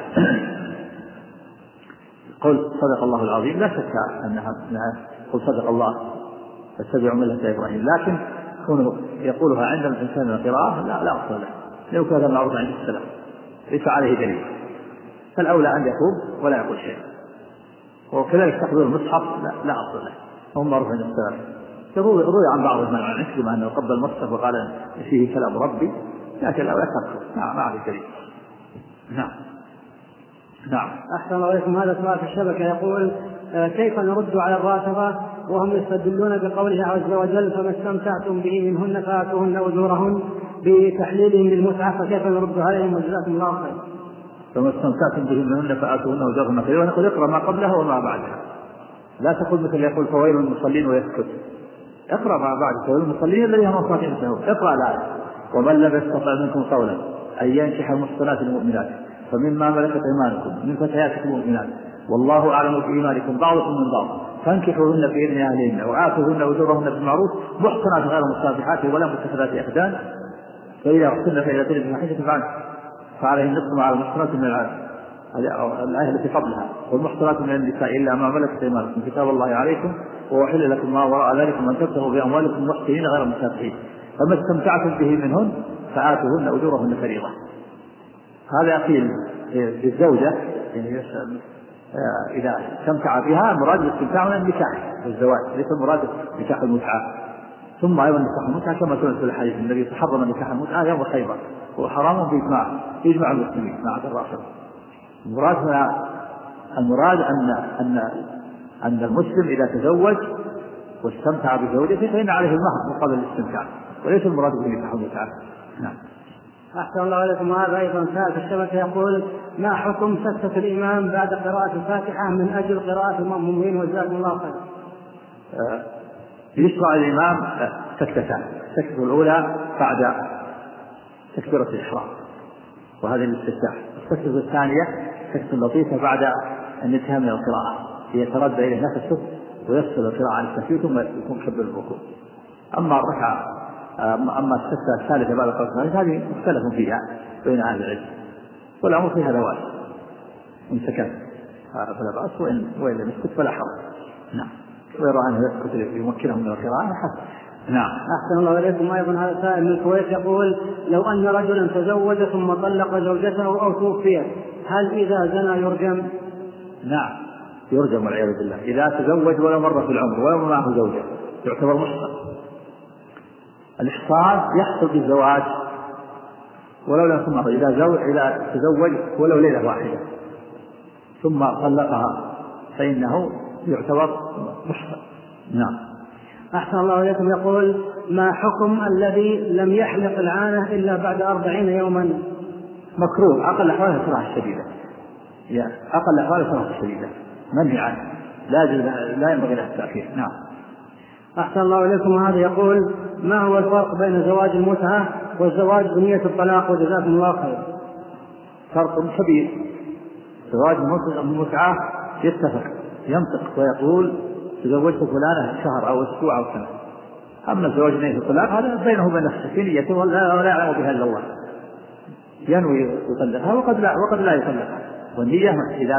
قول صدق الله العظيم لا شك أنها قل صدق الله فاتبعوا ملة إبراهيم، لكن كونه يقولها عند الإنسان من القراءة لا أصل له، لو كان المعروف عند السلف ليس عليه دليل، فالأولى أن يقول ولا يقول شيء. وكذلك تقبيل المصحف لا أصل له، هم معروف عند السلف. روي عن بعضهم عن عكرمة أنه قبل المصحف وقال فيه كلام ربي، لكن الأولى تقبل ما عليه دليل. نعم. أحسن الله إليكم. هذا سؤال في الشبكة يقول: كيف نرد على الرافضة وهم يستدلون بقوله عز وجل فما استمتعتم به منهن فآتوهن أجورهن بتحليلهم للمتعة، فكيف نرد عليهم؟ وجزاكم الله خير. فما استمتعتم به منهن فآتوهن أجورهن خير، ونقول اقرأ ما قبلها وما بعدها، لا تقول مثل يقول فويل المصلين ويسكت. اقرأ ما بعد فويل المصلين الذين هم صادقين مثله. اقرأ الآية: ومن لم يستطع منكم قولا أن ينكح المحصنات المؤمنات فمما ملكت أيمانكم من فتياتكم المؤمنات والله أعلم بإيمانكم بعضكم من بعض فانكحوهن بإذن أهلهن وآتوهن أجورهن بالمعروف محصنات غير مصافحات ولا متخذات أخدان، فإذا أحسن فإذا تلد بفاحشة فعليه النصف مع المحصنات من العالم. الآية التي قبلها: والمحصنات من النساء إلا ما ملكت أيمانكم كتاب الله عليكم وأحل لكم ما وراء ذلكم أن تبتغوا بأموالكم محسنين غير مسافحين فما استمتعتم به منهن فآتوهن أجورهن فريضة. هذا قيل للزوجة يعني إذا استمتع بها مراد الاستمتاع من النكاح والزواج، ليس مراد نكاح المتعة. ثم أيضا نكاح المتعة كما سئل في الحديث النبي حرم نكاح المتعة يوم خيبر، هو حرام بإجماع المسلمين مع الرافضة. المراد أن المسلم إذا تزوج واستمتع بزوجته فإن عليه المهر مقابل الاستمتاع، وليس المراد بنكاح المتعة. نعم. أحسن الله عليكم. هذا أيضا سائل في الشبكة يقول: ما حكم سكتة الإمام بعد قراءة الفاتحة من أجل قراءة المأمومين؟ وجزاكم الله خير. يشرع الإمام سكتتان: السكتة الأولى بعد تكبيرة الإحرام وهذه الاستفتاح، السكتة الثانية سكتة لطيفة بعد الانتهاء من القراءة يتردى إليه نفسه ويفصل القراءة عن التشهد ثم يكون كبر الركوع. أما السجدة الثالثة بعد القراءة هذه مختلف فيها بين أهل العلم، والأمر في هذا واحد، إن سكت فلا بأس وإن لم يسكت فلا حرج. نعم. ويرى أنه يسكت يمكنه من القراءة حسن. نعم. أحسن الله إليكم. أيضا هذا سائل من الكويت يقول: لو أن رجلا تزوج ثم طلق زوجته أو توفيت، هل إذا زنى يرجم؟ نعم يرجم والعياذ بالله. إذا تزوج ولا مرة في العمر ولا معه زوجة يعتبر محصن. الإحصان يحصل بالزواج ولو لم يكن معه. إذا تزوج ولو ليلة واحدة ثم طلقها فإنه يعتبر محصن. نعم. أحسن الله إليكم. يقول: ما حكم الذي لم يحلق العانة إلا بعد 40 يوما؟ مكروه، أقل أحواله الكراهة الشديدة، أقل أحواله الكراهة الشديدة، منهي عنه، لا ينبغي له التأخير. نعم. أحسن الله إليكم. هذا يقول: ما هو الفرق بين زواج المتعة والزواج بنية الطلاق؟ وجزاكم الله خير. فرق كبير. زواج المتعة يتفق ينطق ويقول تزوجت فلانة شهر أو أسبوع أو سنة. أما الزواج بنية الطلاق هذا بينه وبين نفسه في نيته ولا يعلم بها إلا الله، ينوي يطلقها وقد لا يطلقها، والنية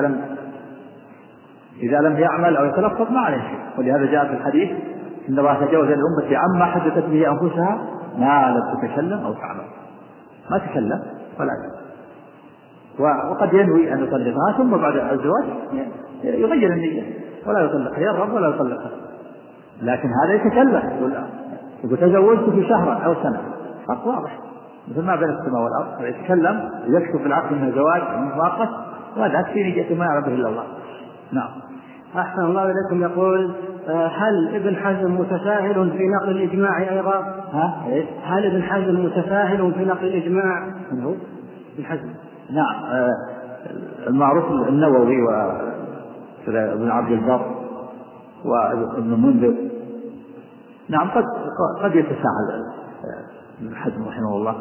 إذا لم يعمل أو يتلفظ ما عليه شيء. ولهذا جاء في الحديث: إن الله تجاوز لأمتي عما حدثت به أنفسها ما لم تتكلم أو تعمل. ما تكلم ولا تعمل، وقد ينوي أن يطلقها ثم بعد الزواج يغير النية ولا يطلقها، يرغب ولا يطلقها. لكن هذا يتكلم يقول تزوجت في شهر أو سنة، فرق واضح مثل ما بين السماء والأرض. يتكلم يكتب في العقد من الزواج المفاقة وهذا في نيته ما يعرف إلا الله. نعم. أحسن الله إليكم. يقول: هل ابن حزم متساهل في نقل الإجماع أيضا؟ هل ابن حزم متساهل في نقل الإجماع؟ ابن حزم. نعم. المعروف النووي وابن عبد البر وابن المنذر نعم قد يتساهل ابن حزم رحمه الله.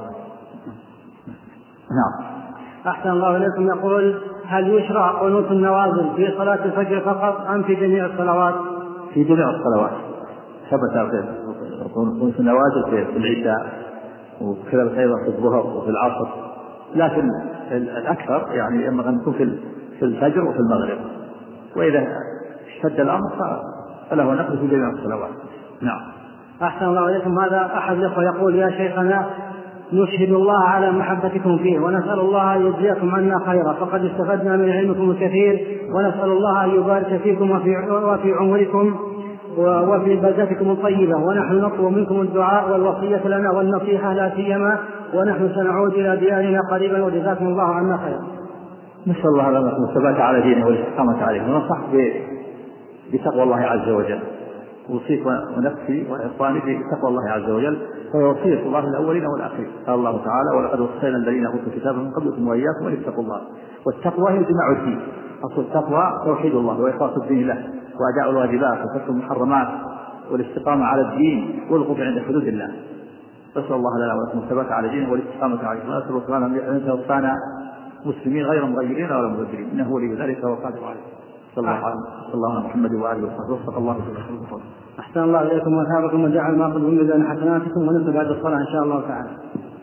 نعم. أحسن الله إليكم. يقول: هل يشرع قنوت النوازل في صلاة الفجر فقط أم في جميع الصلوات؟ في جميع الصلوات. ثبت قنوت النوازل في العشاء وكذلك أيضا في الظهر وفي العصر، لكن الأكثر يعني ينبغي أن يكون في الفجر وفي المغرب، وإذا اشتد الأمر فله نقل في جميع الصلوات. نعم. أحسن الله إليكم. هذا أحد الأخوة يقول: يا شيخنا، نشهد الله على محبتكم فيه ونسأل الله أن يجزيكم عنا خيرا، فقد استفدنا من علمكم الكثير، ونسأل الله أن يبارك فيكم وفي عمركم وفي بلدتكم الطيبة، ونحن نطلب منكم الدعاء والوصية لنا والنصيحة لا سيما ونحن سنعود إلى ديارنا قريبا، وجزاكم الله عنا خيرا. نسأل الله لنا الثبات على دينه والاستقامة عليه، وننصح بتقوى الله عز وجل. أوصيك ونفسي وإخواني بتقوى الله عز وجل، فهي وصية الله الأولين والآخرين. قال الله تعالى: ولقد وصينا الذين أوتوا الكتاب من قبلكم وإياكم أن اتقوا الله. والتقوى هي جماع الدين. أصل التقوى توحيد الله وإخلاص الدين له وأداء الواجبات وترك المحرمات والاستقامة على الدين والوقوف عند حدود الله. نسأل الله لنا ولكم الثبات على دينه والاستقامة عليه، ونسأل الله سبحانه أن يتوفانا مسلمين غير مغيرين ولا مبدلين، إنه ولي ذلك والقادر عليه. صلى الله على محمد وآله وصحبه وفق الله وسلم. أحسن الله إليكم وأثابكم وجعل ما قد من ميزان حسناتكم، ونبدأ بعد الصلاة إن شاء الله تعالى.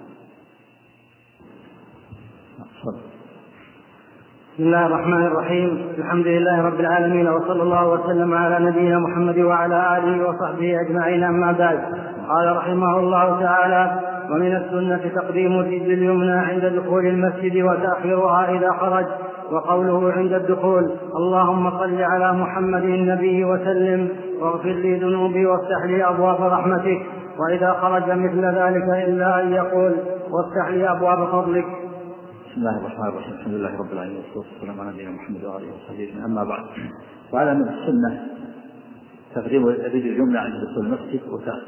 بسم الله الرحمن الرحيم. الحمد لله رب العالمين، وصلى الله وسلم على نبينا محمد وعلى آله وصحبه أجمعين. أما بعد، قال رحمه الله تعالى: ومن السنة تقديم الرجل اليمنى عند دخول المسجد وتأخيرها إذا خرج. وقوله عند الدخول: اللهم صل على محمد النبي وسلم واغفر لي ذنوبي وافتح لي أبواب رحمتك. وإذا خرج مثل ذلك إلا أن يقول: وافتح لي أبواب فضلك. بسم الله الرحمن الرحيم. الحمد لله رب العالمين والصلاة والسلام على نبينا محمد وآله وصحبه أجمعين. أما بعد، وعلى من السنة تقديم الرجل اليمنى عند دخول المسجد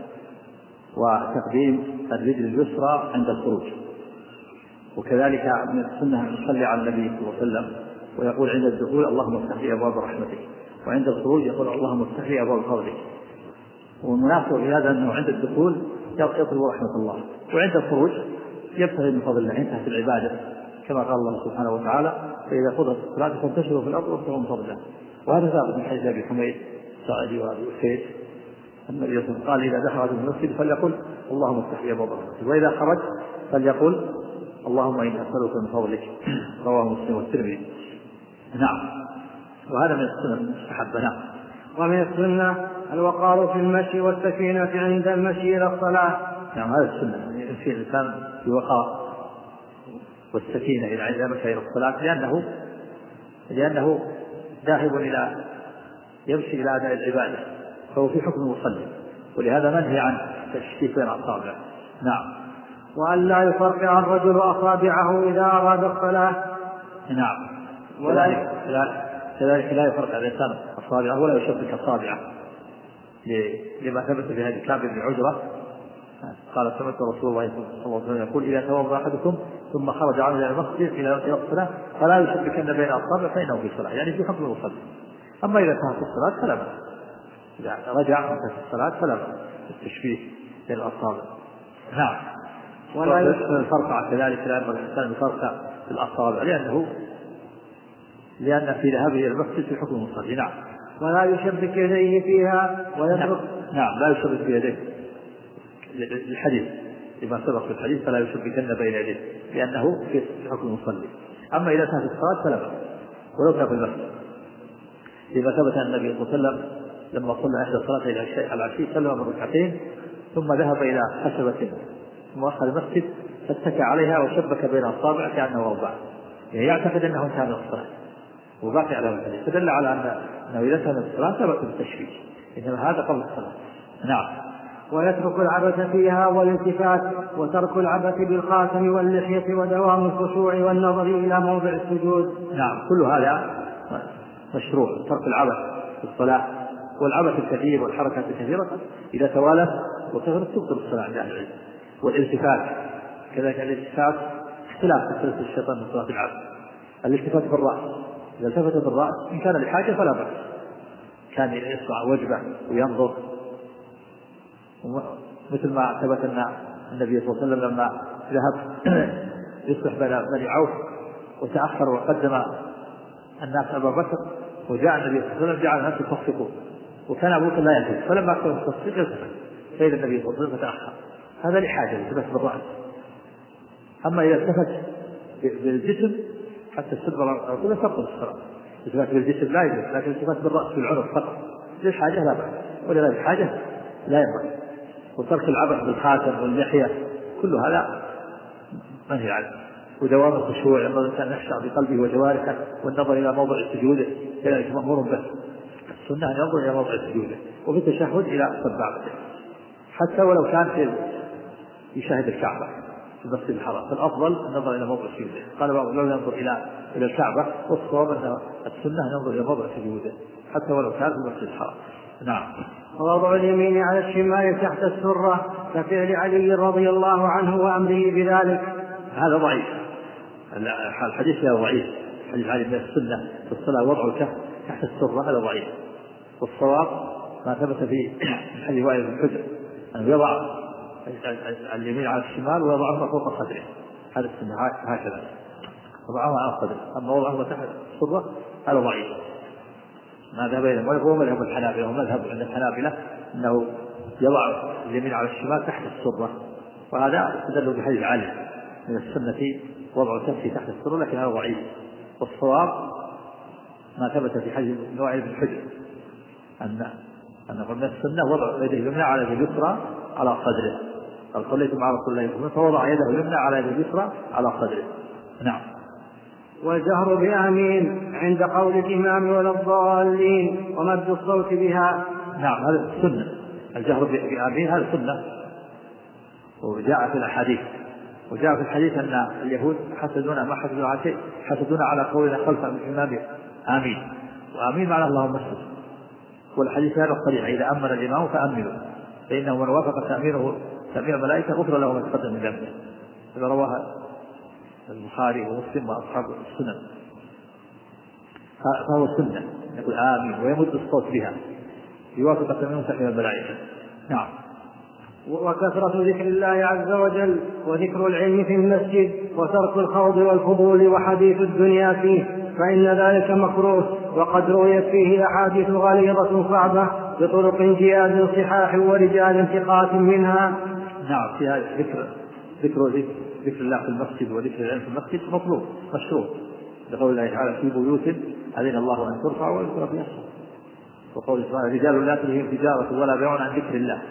وتقديم الرجل اليسرى عند الخروج. وكذلك من السنة أن يصلي على النبي صلى الله عليه وسلم ويقول عند الدخول: اللهم افتح لي أبواب رحمتك، وعند الخروج يقول: اللهم افتح لي أبواب فضلك. والمناسب في هذا أنه عند الدخول يطلب رحمة الله، وعند الخروج يبتغي من فضل الله، ينتهي العبادة كما قال الله سبحانه وتعالى: فإذا قضت الصلاة فانتشروا في الأرض وابتغوا من فضل الله. وهذا ثابت من حديث أبي حميد الساعدي وأبي أسيد النبي صلى الله عليه وسلم قال: إذا دخل من المسجد فليقل اللهم افتح لي أبواب المسجد، وإذا خرج فليقل اللهم إني أسألك من فضلك. رواه مسلم والترمذي. نعم. وهذا من السنة المستحبة. نعم. ومن السنة الوقار في المشي والسكينة عند المشي إلى الصلاة. نعم، هذا السنة يمشي الإنسان بوقار والسكينة إلى عند المشي إلى الصلاة، لأنه ذاهب يمشي إلى أداء العبادة، فهو في حكم المصلي، ولهذا منهي عن تشكيك بين أصابعه. نعم. وأن لا يفرقع الرجل أصابعه إذا أراد الصلاة. نعم. كذلك لا يفرقع الإنسان أصابعه ولا يشبك أصابعه، لما ثبت في هذه كعب بن عجرة قال: سمعت رسول الله صلى الله عليه وسلم يقول: إذا توضأ أحدكم ثم خرج عن المسجد إلى الصلاة فلا يشبكن بين أصابعه فإنه في الصلاة، يعني في حكم المصلي. أما إذا كان في الصلاة فلا بأس، إذا رجع في الصلاة فلا بأس التشبيك بين الأصابع. نعم. ولا الفرقع كذلك لا ينبغي الإنسان يفرقع في الأصابع، لأن في ذهابه إلى المسجد في حكم المصلي. نعم. ولا يشبك يديه فيها ويترك. نعم، لا يشبك بيديه، الحديث لما سبق في الحديث: فلا يشبكن بين يديه، لأنه في حكم المصلي. أما إذا كان في الصلاة فلا بأس ولو كان في المسجد، لما ثبت أن النبي صلى الله عليه وسلم لما صلى إحدى الصلاة إلى العشي سلم من ركعتين ثم ذهب إلى خشبة ثم أخذ المسجد فاتكى عليها وشبك بين أصابعه كأنه أربعة، يعني يعتقد أنه انتهى من الصلاة وباقي على الحديث، فدل على أنه إذا كان الصلاة ثبت بالتشبيك، إنما هذا قبل الصلاة. نعم. ويترك العبث فيها والالتفات، وترك العبث بالخاتم واللحية ودوام الخشوع والنظر إلى موضع السجود. نعم، كل هذا مشروع، ترك العبث في الصلاة، والعبث الكثير والحركات الكثيرة إذا توالت وكثرت تبطل الصلاة عند أهل العلم. والالتفات كذلك، الالتفات اختلاف تختلف الشيطان من صلاة العبث. الالتفات بالرأس، إذا التفت بالرأس إن كان لحاجة فلا بأس، كان يسمع وجبه وينظر، مثل ما ثبت أن النبي صلى الله عليه وسلم لما ذهب يصلح بني عوف وتأخر وقدم الناس أبا بكر، وجاء النبي صلى الله عليه وسلم جعل الناس يصفقون، وكان أبو بكر لا يلتفت، فلما كان التصفيق يلتفت فإذا النبي صلى الله عليه وسلم فتأخر. هذا لحاجة التفت بالرأس. أما إذا التفت بالجسم حتى السدبر أو تبطل الصلاة. التفت بالجسم لا يجوز، لكن التفت بالرأس بالعنق فقط للحاجة لا بأس، ولغير الحاجة لا ينبغي. وترك العبث بالخاتم واللحية كل هذا منهي عنه. ودوام الخشوع، ينبغي الإنسان يخشع بقلبه وجوارحه، والنظر إلى موضع سجوده كذلك مأمور به. السنة أن ينظر إلى موضع سجوده، وفي التشهد إلى سبابته، حتى ولو كان يشاهد الكعبة في المسجد الحرام، فالأفضل النظر إلى موضع سجوده. قال بعض لو ينظر إلى الكعبة، والصواب أن السنة أن ينظر إلى موضع سجوده حتى ولو كان في المسجد الحرام. نعم. ووضع اليمين على الشمال تحت السرة كفعل علي رضي الله عنه وأمره بذلك. هذا ضعيف، الحديث له ضعيف. حديث علي من السنة في الصلاة وضع الكف تحت السرة، هذا ضعيف. والصواب ما ثبت في حديث وائل بن حجر أنه يضع اليمين على الشمال ويضعهما فوق صدره، هذا السنة هكذا وضعهما على صدره. أما وضعهما تحت السرة هذا ضعيف. ما ذهب إليه وهو مذهب الحنابلة، ومذهب عند الحنابلة أنه يضع اليمين على الشمال تحت السرة، وهذا استدل بحديث علي من السنة وضع الكف تحت السرة، لكن هذا ضعيف. والصواب ما ثبت في حديث وائل بن حجر أن من السنة وضع يده اليمنى على يده اليسرى على صدره. قال صليت مع رسول الله فوضع يده اليمنى على يده اليسرى على صدره. نعم. والجهر بآمين عند قول الإمام ولا الضالين ومد الصوت بها. نعم، هذا السنة، الجهر بآمين هذا السنة، وجاء في الحديث أن اليهود حسدون ما حسدون على شيء، حسدون على قولنا خلف الإمام آمين، وآمين معنى اللهم اسجد. والحديث هذا الصريح: إذا أمن الإمام فأمنوا فإنه من وافق تأمين الملائكة غفر له ما تقدم من ذنبه. هذا رواه البخاري ومسلم وأصحاب السنن. فهو سنة يقول آمين ويمد الصوت بها يوافق تأمين الملائكة. نعم. وكثرة ذكر الله عز وجل وذكر العلم في المسجد وترك الخوض والفضول وحديث الدنيا فيه، فإن ذلك مكروه. وقد رويت فيه أحاديث غليظة صعبة بطرق جياد صحاح ورجال ثقات منها. نعم، فيها ذكر الله في المسجد وذكر العلم في المسجد مطلوب مشروع، لقول الله تعالى في بيوت أذن الله أن ترفع ويذكر فيها اسمه، وقول سبحانه رجال لا تلهيهم تجارة ولا بيع عن ذكر الله.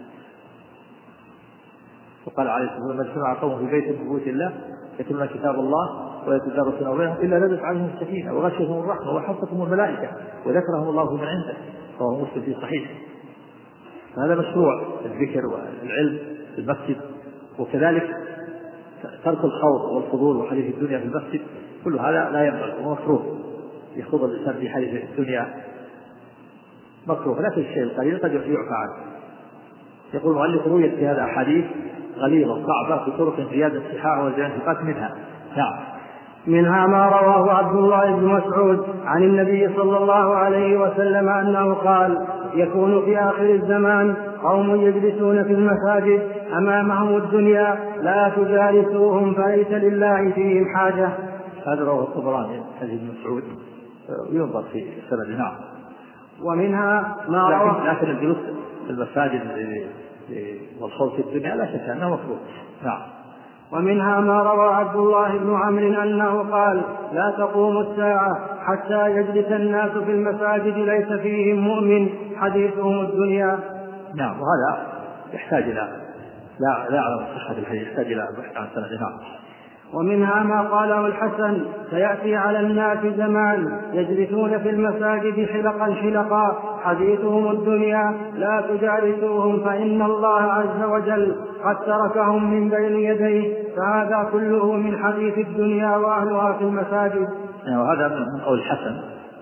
وقال عليه الصلاة والسلام: اجتمع قوم في بيت من بيوت الله يتلون كتاب الله ويتدارسونه بينهم إلا نزلت عليهم السكينة وغشيتهم الرحمة وحفتهم الملائكة وذكرهم الله من عنده. رواه مسلم في صحيح. هذا مشروع الذكر والعلم في المسجد، وكذلك ترك الخوض والفضول وحديث الدنيا في المسجد، كل هذا لا ينبغي ومكروه. يخوض الإنسان في حديث الدنيا مكروه، لكن الشيء القليل قد يعفى عنه. يقول المؤلف: رويت في هذا أحاديث غليظة صعبة بطرق زيادة الصحاح والانتقاص منها. نعم. منها ما رواه عبد الله بن مسعود عن النبي صلى الله عليه وسلم أنه قال: يكون في آخر الزمان قوم يجلسون في المساجد أمامهم الدنيا لا تجالسوهم فليس لله فيهم حاجة. هذا رواه الطبراني حديث ابن مسعود، ينظر في السند. نعم. ومنها ما رواه، لكن الجلوس في المساجد والخوض في الدنيا لا شك أنه مكروه. نعم. ومنها ما روى عبد الله بن عمرو أنه قال: لا تقوم الساعة حتى يجلس الناس في المساجد ليس فيهم مؤمن حديثهم الدنيا. نعم. وهذا يحتاج إلى لا أعلم صحة الحديث، يحتاج إلى بحث عن سند. نعم. ومنها ما قاله الحسن: سيأتي على الناس زمان يجلسون في المساجد حلقا حديثهم الدنيا لا تجالسوهم فإن الله عز وجل قد تركهم من بين يديه، فهذا كله من حديث الدنيا وأهلها في المساجد. وهذا من قول الحسن،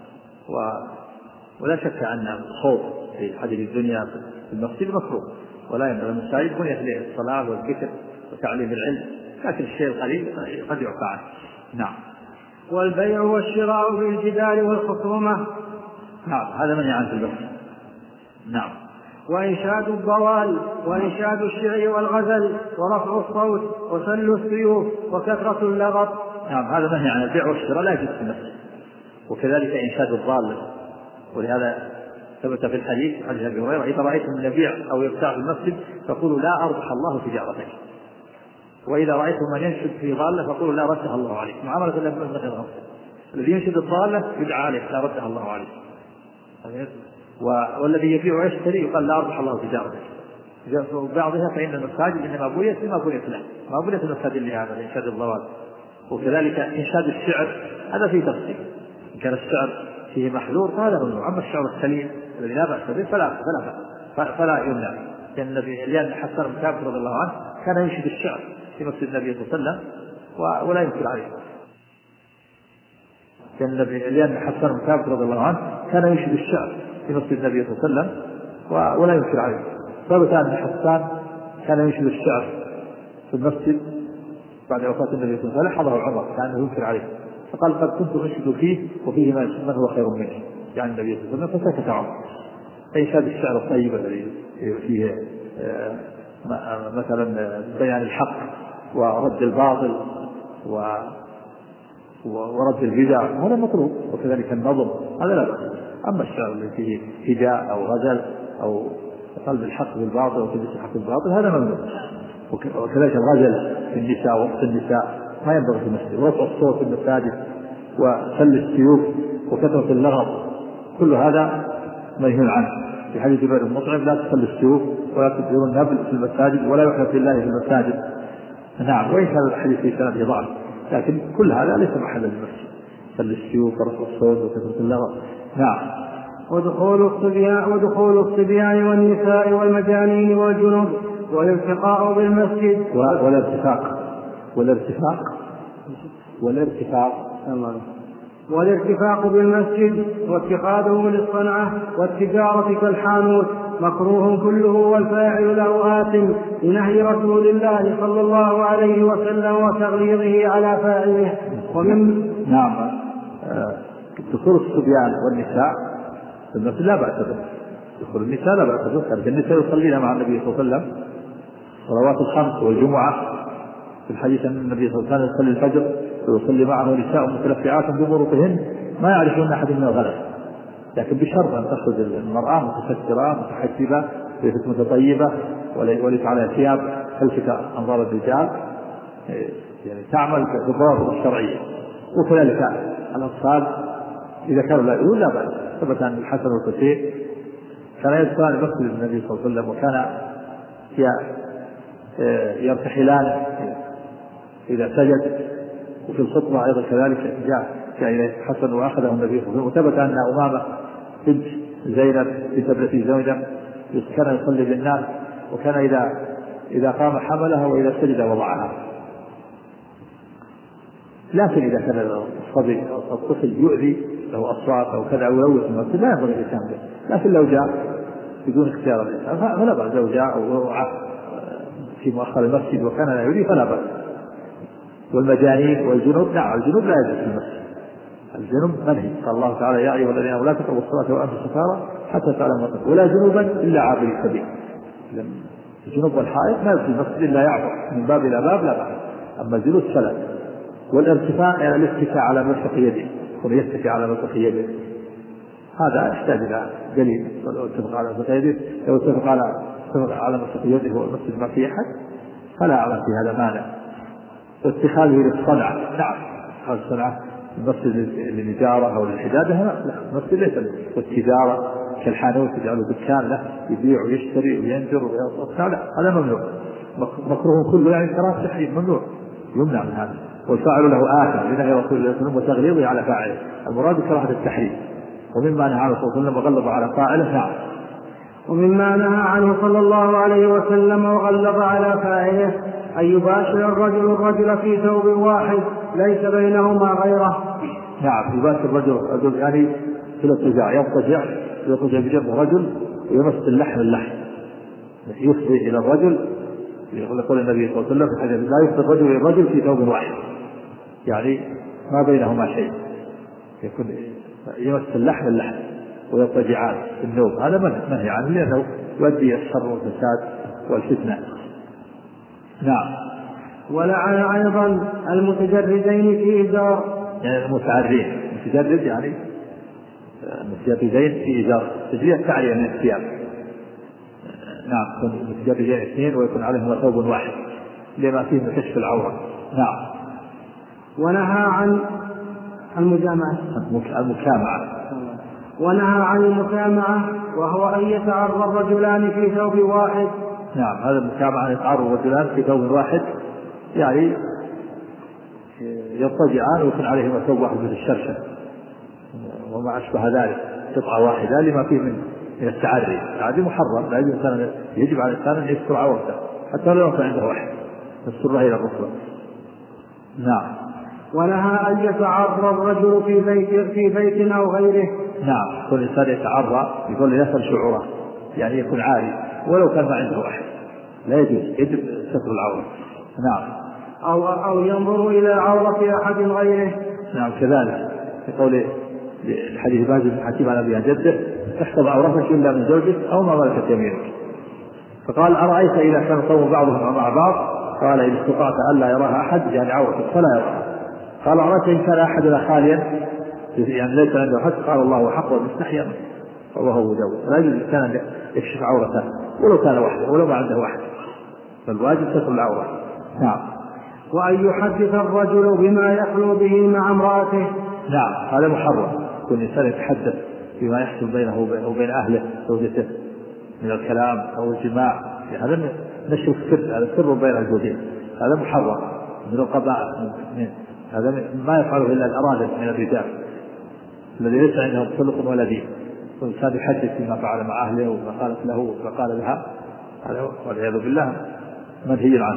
ولا شك أن الخوض في حديث الدنيا في المسجد مكروه، ولا ينبغي. المساجد بنيت للصلاة والذكر وتعليم العلم، لكن الشيء القليل قد يعفى عنه. نعم. والبيع والشراء بالجدال والخصومة. نعم، هذا منهي عنه في المسجد. نعم. وإنشاد الضوال وإنشاد الشعر والغزل ورفع الصوت وسل السيوف وكثرة اللغط. نعم، هذا منهي عن البيع والشراء لا يجوز في المسجد، وكذلك إنشاد الضال. ولهذا ثبت في الحديث عن أبي هريرة: إذا رأيتم من يبيع أو يبتاع في المسجد فقولوا لا أربح الله تجارتك، وإذا رأيتم من ينشد في ضالة فقولوا لا ردها الله عليك. معاملة الله، الذي ينشد الضالة يدعى عليه لا ردها الله عليك، والذي يبيع ويشتري يقال لا أربح الله تجارتك. بعضها فإن المساجد إنما بنيت لما بنيت له، ما بنيت المساجد لهذا إنشاد الضوال. وكذلك إنشاد الشعر هذا فيه تفصيل، إن كان الشعر فيه محذور فهذا ممنوع، أما الشعر السليم الذي لا بأس به فلا يمنع. لأن حسن بن ثابت رضي الله عنه كان ينشد الشعر في مسجد النبي صلى الله عليه وسلم ولا ينكر عليه. لأن حسن بن ثابت رضي الله عنه كان ينشد الشعر في مسجد النبي صلى الله عليه وسلم ولا ينكر عليه. ثابت أن حسان كان ينشد الشعر في المسجد بعد وفاة النبي صلى الله عليه وسلم، حضره عمر كأنه ينكر عليه، فقال: قد كنت أنشد فيه وفيه من هو خير منه، يعني النبي صلى الله عليه وسلم، فسكت عمر. إنشاد الشعر الطيب الذي فيه مثلا بيان الحق ورد الباطل ورد البدع هذا مطلوب، وكذلك النظم هذا لا بأس. أما الشعر الذي فيه هجاء أو غزل أو قلب الحق بالباطل وتلبس الحق بالباطل هذا ممنوع. وكذلك الغزل في النساء وقت النساء ما ينبغي في المسجد، ورفع الصوت في المساجد وسل السيوف وكثرة اللغط كل هذا منهي عنه. في حديث جبير بن مطعم: لا تسل السيوف ولا تكثروا النبل في المساجد ولا يحلف لله في المساجد. نعم. وإن كان الحديث في سنده ضعف، لكن كل هذا ليس محل المسجد، سل السيوف ورفع الصوت وكثرة اللغط. نعم. ودخول الصبيان والنساء والمجانين والجنوب والالتقاء بالمسجد والارتفاق بالمسجد واتخاذه للصنعة والتجارة كالحانوت مكروه كله، والفاعل له آثم لنهي رسول الله صلى الله عليه وسلم وتغليظه على فاعله. نعم. دخول الصبيان والنساء في المسجد لا بأس به، دخول النساء لا بأس به، النساء يصلين مع النبي صلى الله عليه وسلم صلوات الخمس والجمعة. في الحديث أن النبي صلى الله عليه وسلم يصلي الفجر ويصلي معه نساء متلفعات بمروطهن ما يعرفون أحد من الغلس، لكن بشرط أن تخرج المرأة متسترة متحجبة ليست متطيبة وليس على ثياب تلفت أنظار الرجال، يعني تعمل بالضوابط الشرعية. وكذلك الأطفال إذا كانوا لا يؤذون لا بأس. ثبت أن الحسن والحسين كان يدخلان مسجد النبي صلى الله عليه وسلم وكان يرتحلان إذا سجد. وفي الخطبة أيضا كذلك جاء إليه الحسن وأخذه النبي صلى الله عليه وسلم. وثبت أن أمامة بنت زينب بنت ابنة زينب كان يصلي بالناس وكان إذا قام حملها وإذا سجد وضعها. لكن إذا كان الصبي أو الطفل يؤذي له أصوات أو كذا أو يلوث المسجد لا ينبغي الإتيان به. لكن لو جاء بدون اختيار الإنسان فلا بأس. لو جاء في مؤخر المسجد وكان لا يؤذي فلا بأس. والمجانين والجنوب نعم الجنوب لا يجوز في المسجد. الجنوب منهي. قال الله تعالى يا أيها الذين آمنوا لا تقربوا الصلاة وأنتم سكارى حتى تعلموا ولا جنوبا إلا عابري السبيل. الجنوب والحائط ما في المسجد إلا يعبر من باب إلى باب لا بأس. أما الجلوس فلا. والارتفاع يعني الاتكاء على مرفق يده ويتكئ على مرفق يده هذا يحتاج إلى دليل. لو اتفق على مرفق يده لو اتفق على مرفق يده والمسجد ما فيه أحد فلا أعلم في هذا مانع. واتخاذه للصنعة نعم هذا الصنعة المسجد للنجارة أو للحدادة لا المسجد ليس له. والتجارة كالحانوت يجعله دكان له يبيع ويشتري وينجر ويصنع لا هذا ممنوع. مكروه كله يعني كراهة تحريم ممنوع يمنع من هذا. والفاعل له آثم لنهي رسول الله صلى الله عليه وسلم وتغليظه على فاعله. المراد كراهة التحريم. ومما نهى عنه صلى الله عليه وسلم وغلظ على فاعله نعم. ومما نهى عنه صلى الله عليه وسلم وغلظ على فاعله أن يباشر الرجل في ثوب واحد ليس بينهما غيره. نعم يباشر الرجل يعني في الاضطجاع يضطجع بجنب رجل ويمس اللحم يفضي إلى الرجل. يقول النبي صلى الله عليه وسلم في الحديث لا يفضي الرجل إلى الرجل في ثوب واحد يعني ما بينهما شيء يكون يمس اللحم ويضطجعان في النوم. هذا منهي عنه لأنه يؤدي الشر والفساد والفتنة. نعم. ولعن أيضا المتجردين في إزار يعني المتعرين المتجرد يعني المتجردين في إزار تجريد التعرية من الثياب. نعم يكون المتجردين اثنين ويكون عليهما ثوب واحد لما فيه من كشف العورة. نعم. ونهى عن المجامعة ونهى عن المكامعة وهو أن يتعرى الرجلان في ثوب واحد. نعم هذا المكامعة يتعرى الرجلان في ثوب واحد يعني يضطجعان ويكون عليهما ثوب واحد مثل الشرشة وما أشبه ذلك قطعة واحدة لما فيه من التعري. التعري محرم لا يجب على الإنسان أن يستر عورته حتى لو كان عنده واحد يسترها إلى الركبة. نعم. ونهى أن يتعرى الرجل في بيت أو غيره. نعم كل إنسان يتعرى يقول يسر شعوره يعني يكون عاري ولو كان ما عنده واحد لا يجب ستر العورة. نعم. أو ينظر إلى عورة أحد غيره. نعم كذلك في قول الحديث باز بن حكيم عن أبي جده تحفظ عورتك إلا من زوجك أو ما ملكت يمينك. فقال أرأيت إذا كان قوم بعضهم مع بعض قال إن استطعت ألا يراها أحد يعني عورتك فلا يراها. قال أرأيت إن كان أحدنا خاليا يعني ليس عنده حد قال الله حق ومستحيا فالله أبو داود لا يجوز كان يكشف عورته ولو كان وحده ولو ما عنده واحد فالواجب ستر العورة. نعم. وأن يحدث الرجل بما يخلو به مع امرأته. نعم هذا محرم. كل إنسان يتحدث بما يحصل بينه وبين أهله زوجته من الكلام أو الجماع هذا نشر السر هذا سر بين الزوجين هذا محرم من القبائل هذا ما يفعله إلا الأرادة من الرجال الذي ليس عندهم خلق ولا دين. والإنسان يحدث بما فعل مع أهله وما قالت له وما قال لها هذا والعياذ بالله منهي عنه.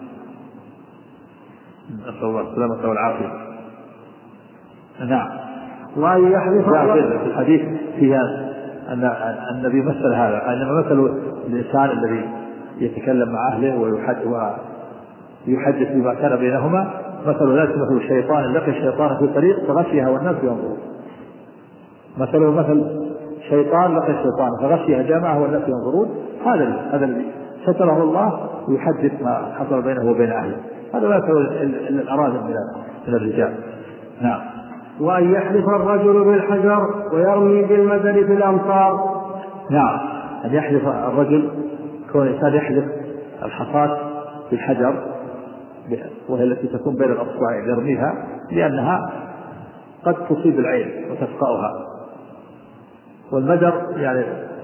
نسأل الله السلامة والعافية. نعم. وأن يحلف في الحديث فيها أن النبي مثل هذا أنما مثل الإنسان الذي يتكلم مع أهله ويحدث بما كان بينهما مثل ذلك مثل الشيطان لقي الشيطان في طريق فغشيها والناس ينظرون. مثله مثل شيطان لقي الشيطان فغشيها جماعة والناس ينظرون. هذا الذي ستره الله ويحدث ما حصل بينه وبين أهله. هذا لا يفعل إلا الأراذل من الرجال. نعم. وأن يحلف الرجل بالحجر ويرمي بالمدد في الأمصار. نعم، أن يحلف الرجل، كون الإنسان يحلف الحصاة بالحجر وهي التي تكون بين الأصبعين يرميها، لأنها قد تصيب العين وتفقأها. والمدر يعني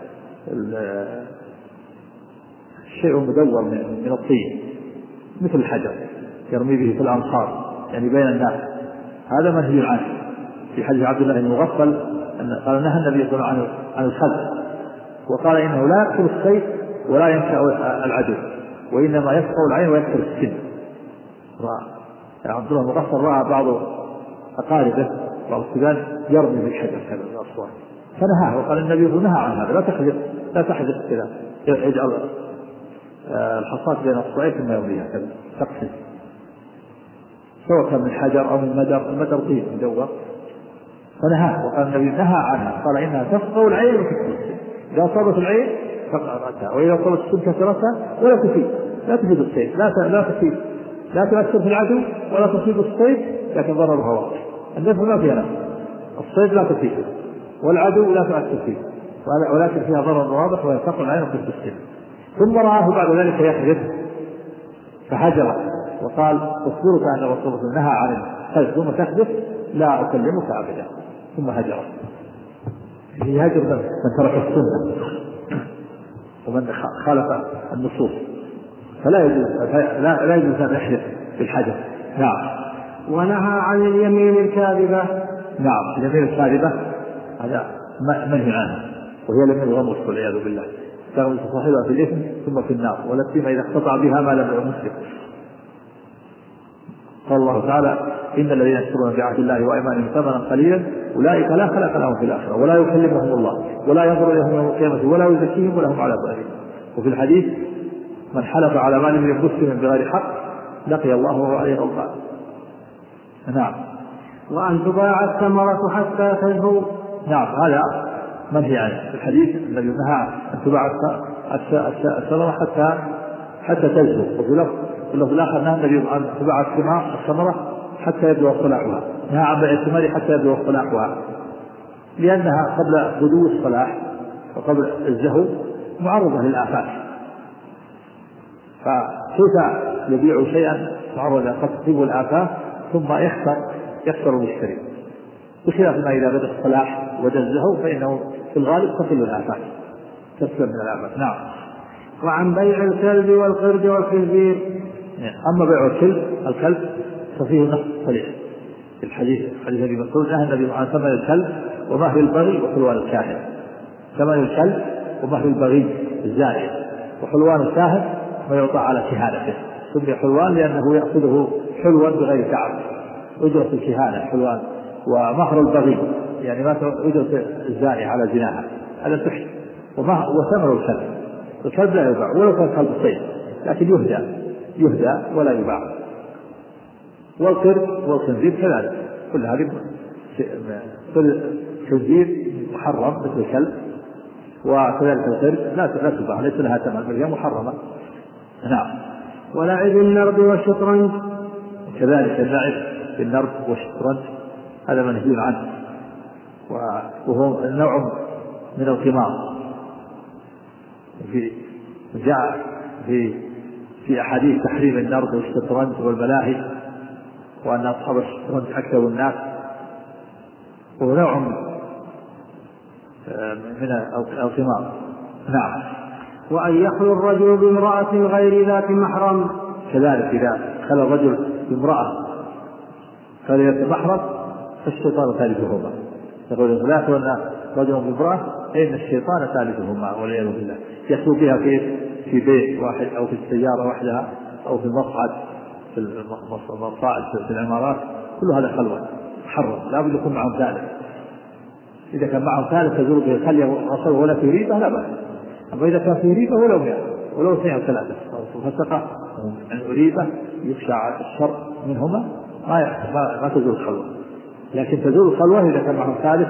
الشيء مدور من الطين مثل الحجر يرمي به في الأمصار يعني بين الناس، هذا منهي عنه. في حديث عبد الله بن مغفل قال نهى النبي صلى الله عليه وسلم عن الخلع، وقال إنه لا يقتل السيف ولا ينفع العدو، وإنما يفقع العين ويكسر السن. عبد الله بن مغفل رأى بعض أقاربه بعض السودان يرمي بالحجر كذا الأصوات، فنهاه وقال النبي نهى عن هذا، لا تحذف كذا، يجعل الحصاة بين الأصبعين ثم يرميها كذا تقسم، سواء كان من حجر أو من مدر. المدر طين مدور، فنهاه وقال النبي نهى عنها، قال إنها تفقع العين وتكسر السن. إذا أصابت العين فقع رأسها، وإذا أصابت السن كسرتها، ولا تفيد السيف، لا تؤثر في العدو ولا تصيب الصيد، لكن ضررها واضح. النفع ما فيها نفع، الصيد لا تفيد والعدو لا تؤثر فيه، ولكن فيها ضرر واضح وهي تقع العين وتكسر السن. ثم رآه بعد ذلك يحدث فحجر وقال أخبرك أن رسول الله نهى عن الحلف ثم تحدث لا أكلمك أبدا، ثم هجر. يهجر من ترك السنة ومن خالف النصوص، فلا يجوز أن يحلف بالحجر. نعم. ونهى عن اليمين الكاذبة. نعم، اليمين الكاذبة هذا منهي عنه، وهي اليمين الغموس والعياذ بالله، تغمس صاحبها في الإثم ثم في النار، ولا سيما إذا اقتطع بها ما لم يكن مسلم. قال الله تعالى إن الذين يشترون بعهد الله وأيمانهم ثمنا قليلا أولئك لا خلاق لهم في الآخرة ولا يكلمهم الله ولا ينظر إليهم يوم القيامة ولا يزكيهم ولهم عذاب أليم. وفي الحديث من حلف على مال من مسلم بغير حق لقي الله وهو عليه غضبان. نعم. وأن تباع الثمرة حتى تزهو. نعم، هذا منهي عنه. في الحديث الذي نهى أن تباع الثمرة حتى تزهو. وفي اللفظ الآخر نهى النبي عن تباع الثمرة حتى يبدو صلاحها، نهى عن بيع الثمر حتى يبدو صلاحها، لأنها قبل بدو الصلاح وقبل الزهو معرضة للآفات. فكيف يبيع شيئا معرض قد تصيب الآفات ثم يخسر المشتري، بخلاف ما إذا بدأ الصلاح وجد الزهو فإنه في الغالب تصل الآفات، تسلم من الآفات. نعم. وعن بيع الكلب والقرد والخنزير. أما بيع الكلب ففيه نص صريح في حديث أبي مسعود نهى النبي عن ثمن الكلب ومهر البغي وحلوان الكاهن. ثمن الكلب ومهر البغي الزائد، وحلوان الكاهن ما يعطى على كهانته، سمي حلوان لأنه يأخذه حلوا بغير تعب، أجرة الكهانة حلوان. ومهر البغي يعني ما أجرة الزاني على زناها، هذا تحت. وثمن الكلب لا يباع ولو كان كلب صيد، لكن يهدى ولا يباع. والقرد والخنزير كذلك، كل هذه خنزير محرم مثل الكلب، وكذلك القرد لا تباع، ليس لها ثمن، هي محرمة. نعم. ولعب النرد والشطرنج. كذلك اللعب بالنرد والشطرنج هذا منهي عنه، وهو نوع من القمار. جاء في أحاديث تحريم النرد والشطرنج والملاهي، وأن أصحاب الشطرنج أكثر الناس، وهو نوع من القمار. نعم. وأن يخلو الرجل بامرأة غير ذات محرم. كذلك إذا خلى الرجل بامرأة غير ذات محرم فالشيطان ثالثهما. يقول لا تولى رجل بامرأة فإن الشيطان ثالثهما والعياذ بالله. يخلو بها في بيت واحد أو في السيارة وحدها أو في المصعد في المصاعد في العمارات، كل هذا خلوة محرم، لا بد يكون معهم ثالث. إذا كان معهم ثالث تزور به الخلية وصلوا ولا في ريبة لا بأس. أما إذا كان في ريبة ولو 2 أو 3 فسقة عن ريبة يخشى الشر منهما ما تزور الخلوة، لكن تزور الخلوة إذا كان معهم ثالث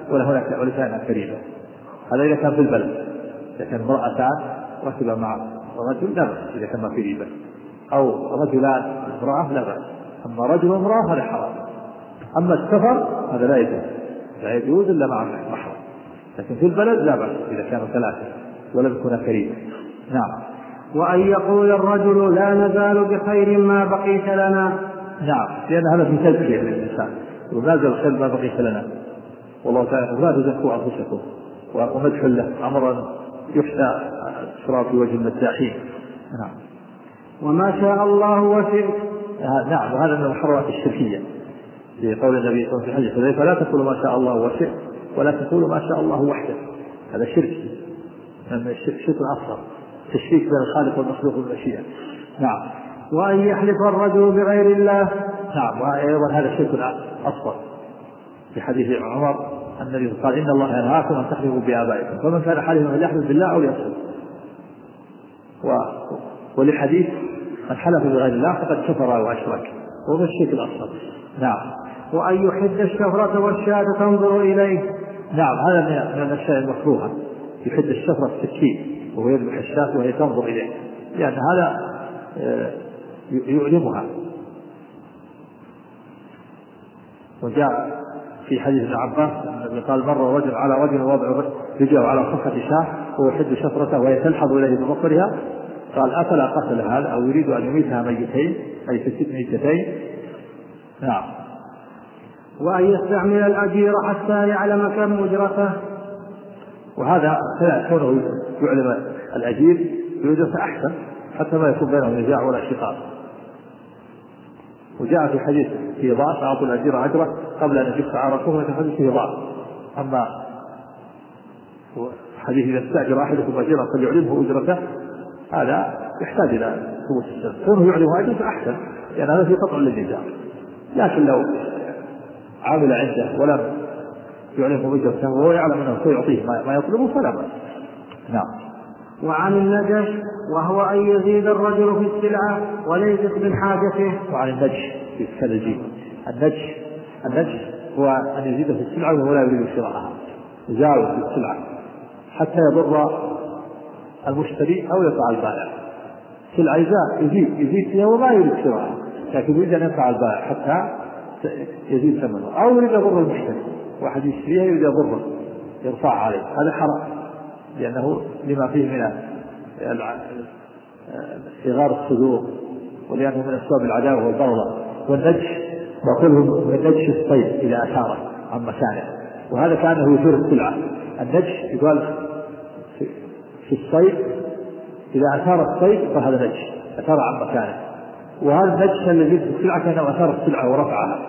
وليس هناك ريبة. هذا إذا كان في البلد. إذا كان امرأتان ركب مع رجل لا بأس إذا كان ما في ريبة، أو رجلان امرأة لا بأس، أما رجل وامرأة هذا حرام. أما السفر هذا لا يجوز إلا مع محرم، لكن في البلد لا بأس إذا كانوا ثلاثة ولم يكن كريما. نعم. وأن يقول الرجل لا نزال بخير ما بقيت لنا. نعم، لأن هذا في تزكية للإنسان، وما زال الخير ما بقيت لنا، والله تعالى لا تزكوا أنفسكم، ومدح له أمرا يحسى الصراط في وجه المداحين. نعم. وما شاء الله وشئت. نعم، وهذا من المحرمات الشركية لقول النبي صلى الله عليه وسلم في حديث: فلا تقولوا ما شاء الله وشئت ولا تقولوا ما شاء الله وحده. هذا شرك، شرك أصغر، تشريك بين الخالق والمخلوق بالمشيئة. نعم. وأن يحلف الرجل بغير الله. نعم، وأيضا هذا شرك أصغر، في حديث عمر النبي قال: إن الله ينهاكم أن تحلفوا بآبائكم، فمن كان حالفا فليحلف بالله أو ليصمت. ولحديث: من حلف بغير الله فقد كفر وأشرك، وهو الشرك الأصغر. نعم. وأن يحد الشفرة والشاة تنظر إليه. نعم، هذا من الأشياء المكروهة، يحد الشفرة السكين وهو يذبح الشاة وهي تنظر إليه، لأن هذا يؤلمها. وجاء في حديث ابن عباس قال: مر رجل على رجل وضع رجله على صفحة شاة وهو يحد شفرته وهي تلحظ إليه ببصرها، قال: أفلا قتل هذا أو يريد أن يميتها ميتين، أي في 6 ميتتين. نعم. وأن يستعمل الأجير حتى يعلم كم أجرته. وهذا كونه يعلم الأجير بأجرته أحسن، حتى ما يكون بينهم نزاع ولا شقاق. وجاء في حديث في ضعف: أعطوا الأجير أجره قبل أن يجف عرفه، في حديث في ضعف. أما حديث: إذا استأجر أحدكم أجيرا فليعلمه أجرته، هذا يحتاج إلى ثبوت السبب، كونه يعلمه أجره أحسن، لأن هذا في قطع للنزاع. لكن لو عامل عنده ولم يعلمه أجرته وهو يعلم أنه سيعطيه ما يطلبه فلا بأس. نعم. وعن النجش وهو أن يزيد الرجل في السلعة وليس من حاجته. وعن النجش في السلجين. النجش هو أن يزيد في السلعة وهو لا يريد شراءها، يزاوي في السلعة حتى يضر المشتري أو ينفع البائع. سلعة يزيد فيها وما يريد شراءها، لكن يريد أن ينفع البائع حتى يزيد ثمنه، أو يريد يضر المشتري، واحد يشتريها يريد يضره يرفع عليه، هذا حرام، لأنه لما فيه من صغار الصدور، ولأنه من أسباب العداوة والبغضاء. والنجش نقوله من نجش الصيد إذا أثاره عن مكانه، وهذا كأنه يثير السلعة. النجش يقال في الصيد إذا أثار الصيد فهذا نجش، أثار عن مكانه، وهذا النجش الذي في السلعة كأنه أثار السلعة ورفعها.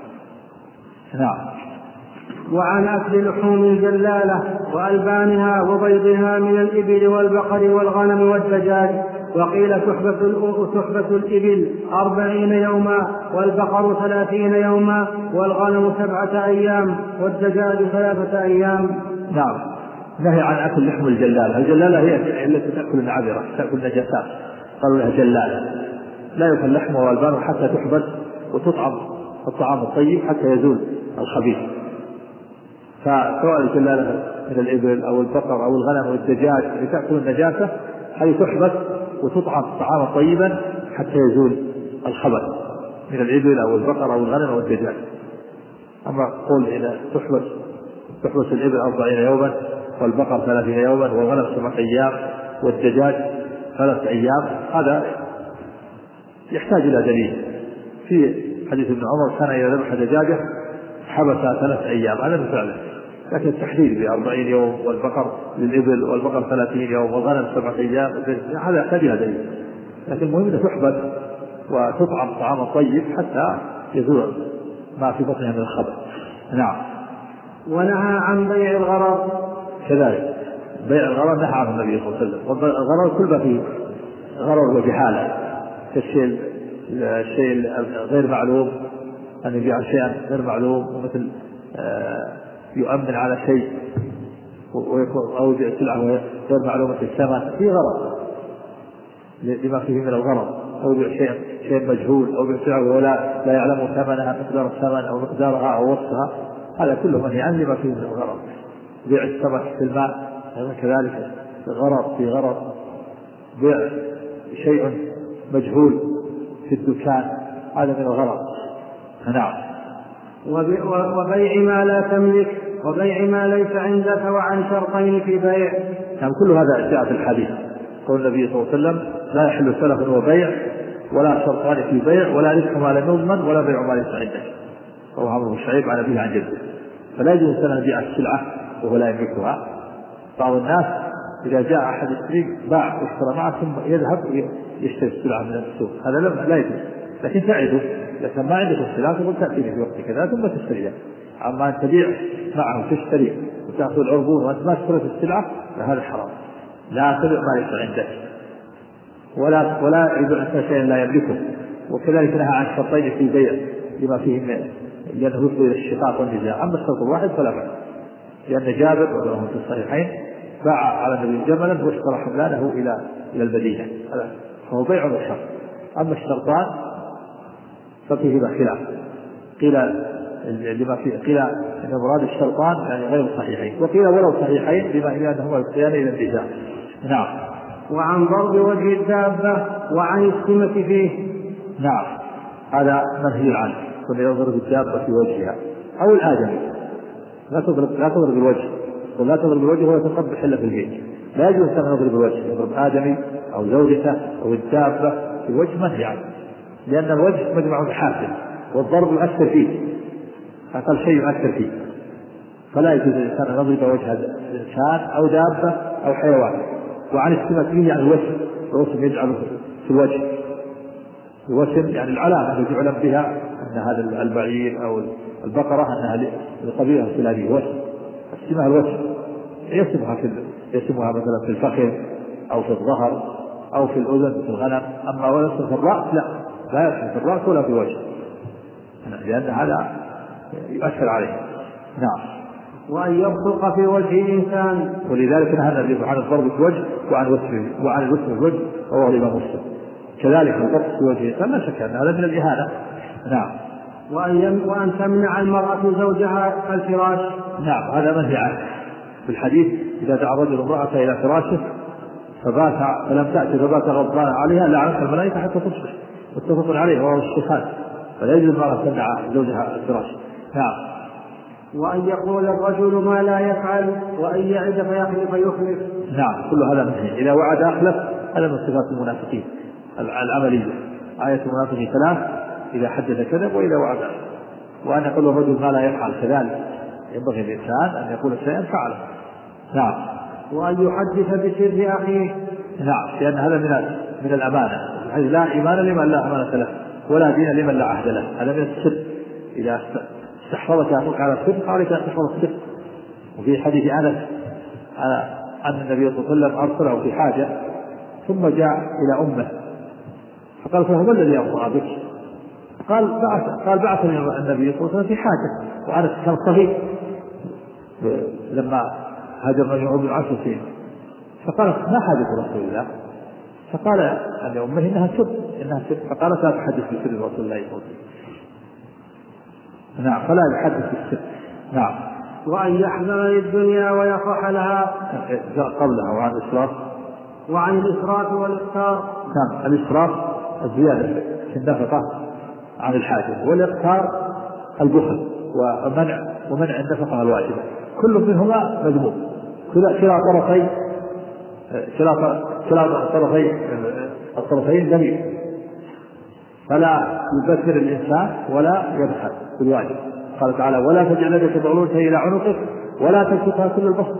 نعم. وعن أكل لحوم الجلالة وألبانها وبيضها من الإبل والبقر والغنم والدجاج. وقيل تحبس الإبل 40 يوما والبقر 30 يوما والغنم 7 أيام والدجاج 3 أيام. نعم. نهي عن أكل لحم الجلالة. الجلالة هي التي تأكل العذرة، تأكل النجاسات، قالوا لها جلالة. لا يأكل لحمه والبانه حتى تحبس وتطعم الطعام الطيب حتى يزول الخبيث. فسواء الجلالة من الإبل أو البقر أو الغنم والدجاج اللي تأكل النجاسة هذه تحبس وتطعم طعاما طيبا حتى يزول الخبث من الإبل أو البقر أو الغنم أو الدجاج. أما قول إذا تحبس الإبل 40 يوما والبقر 30 يوما والغنم 7 أيام والدجاج 3 أيام، هذا يحتاج إلى دليل. في حديث ابن عمر: كان إذا ذبح دجاجة حبسها 3 أيام، هذا مثاله. لكن التحديد ب40 يوم والبقر للإبل والبقر 30 يوم والغنم 7 أيام هذا يحتاج إلى دليل. لكن المهم أن تحبس وتطعم طعاما طيب حتى يزول ما في بطنها من الخبث. نعم. ونهى عن بيع الغرض. كذلك بيع الغرض نهى عنه النبي صلى الله عليه وسلم. والغرض كل ما فيه غرض وجهالة، كالشيء غير معلوم، أن يبيع شيئا غير معلوم، ومثل يؤمن على شيء أو يبيع سلعة غير معلومة الثمن، فيه غرض لما فيه من الغرض، أو يبيع شيء مجهول، أو يبيع سلعة ولا لا يعلم ثمنها، مقدار الثمن أو مقدارها أو وصفها، هذا كله منهي عنه لما فيه من الغرض. بيع السمك في الماء كذلك غرض في غرض. بيع شيء مجهول في الدكان هذا من الغرض. نعم. وبيع ما لا تملك وبيع ما ليس عندك وعن شرطين في بيع. نعم كل هذا جاء في الحديث. قول النبي صلى الله عليه وسلم لا يحل سلف وبيع ولا شرطان في بيع ولا رزق ما لم يضمن ولا بيع ما ليس عندك. رواه عمرو بن شعيب عن أبيه عن جده. فلا يجوز أن يبيع السلعة وهو لا يملكها. بعض الناس إذا جاء أحد يشتري باع واشترى معه ثم يذهب يشتري السلعة من السوق هذا لا يجوز. لكن تعده لكن ما عندك السلعة تقول تأتيني في وقت كذا ثم تشتريها. أما أن تبيع معه تشتري وتأخذ العربون وأنت ما اشتريت السلعة فهذا حرام. لا تبيع ما ليس عندك ولا يبيع شيئا لا يملكه. وكذلك نهى عن شرطين في البيع لما فيه لأنه يفضي إلى الشقاق والنزاع. أما الشرط الواحد فلا بأس لأن جابر وله في الصحيحين باع على النبي جملا واشترى حملانه إلى المدينة فهو بيع وشرط. أما الشرطان ففيهما خلاف. قيل إن مراد الشرطان يعني غير صحيحين وقيل ولو صحيحين بما أنهما يفضيان إلى النزاع. نعم. وعن ضرب وجه الدابة وعن السمة فيه. نعم هذا منهي عنه. كل يضرب الدابة في وجهها أو الآدمي. لا تضرب الوجه ولا تضرب الوجه ولا تقبح إلا في البيت. لا يجوز أن يضرب الوجه يضرب آدمي أو زوجته أو الدابة في الوجه منهي عنه لأن الوجه مجمع محاسن والضرب يؤثر فيه أقل شيء يؤثر فيه. فلا يجوز الإنسان أن يضرب وجه إنسان أو دابة أو حيوان. وعن السمة فيه يعني الوسم يجعله في الوجه. الوسم يعني العلامة التي يعلم بها أن هذا البعير أو البقرة أنها القبيلة الفلانية. وسم السمة الوسم يسمها مثلا في الفخذ أو في الظهر أو في الأذن في الغنم. أما ويسم في الرأس لا يسم في الرأس ولا في الوجه لأن هذا يؤثر عليه. نعم. وأن يبصق في وجه إنسان. ولذلك نهى النبي عن الضرب في الوجه وعن الوسم في الوجه رواه الإمام مسلم. كذلك الضرب في وجه إنسان لا شك أن هذا من الإهانة. نعم. وأن تمنع المرأة زوجها الفراش. نعم هذا منهي عنه في الحديث إذا دعا رجل امرأته إلى فراشه فلم تأتي فبات غضبان عليها لعنتها الملائكة حتى تصبح. متفق عليه رواه الشيخان. فلا يجوز المرأة تمنع زوجها الفراش. نعم. وأن يقول الرجل ما لا يفعل وأن يعد فيخلف. نعم كل هذا منهي. إذا وعد أخلف هذا من صفات المنافقين العملية. آية المنافقين 3 إذا حدث كذب وإذا وعد. وأن يقول الرجل ما لا يفعل كذلك ينبغي الإنسان أن يقول شيئا فعله. نعم. وأن يحدث بسر أخيه. نعم لأن هذا من الأمانة. لا إيمان لمن لا أمانة له ولا دين لمن لا عهد له. هذا من الصدق. إذا استحفظك أخوك على الصدق عليك أن تحفظ الصدق. وفي حديث أنس أن النبي صلى الله عليه وسلم أرسله في حاجة ثم جاء إلى أمه فقال فهو الذي أبطأ بك؟ قال بعثني النبي صلى الله عليه وسلم في حاجة وأنس كان صغير لما هاجر من يعود 10 سنين. فقالت ما حاجة رسول الله؟ فقال أن أمه إنها سر فقالت لا تحدث بسر رسول الله صلى الله عليه وسلم. نعم فلا يحدث بالسر. نعم. وأن يحذر للدنيا ويفرح لها قبلها. وعن الإسراف والإقتار. نعم الإسراف الزيادة في النفقة عن الحاجة والإقتار البخل ومنع النفقة الواجبة. كل منهما مذموم. كلا الطرفين ذميم. فلا يبذر الإنسان ولا يبخل بالواجب. قال تعالى ولا تجعل يدك مغلولة إلى عنقك ولا تبسطها كل البسط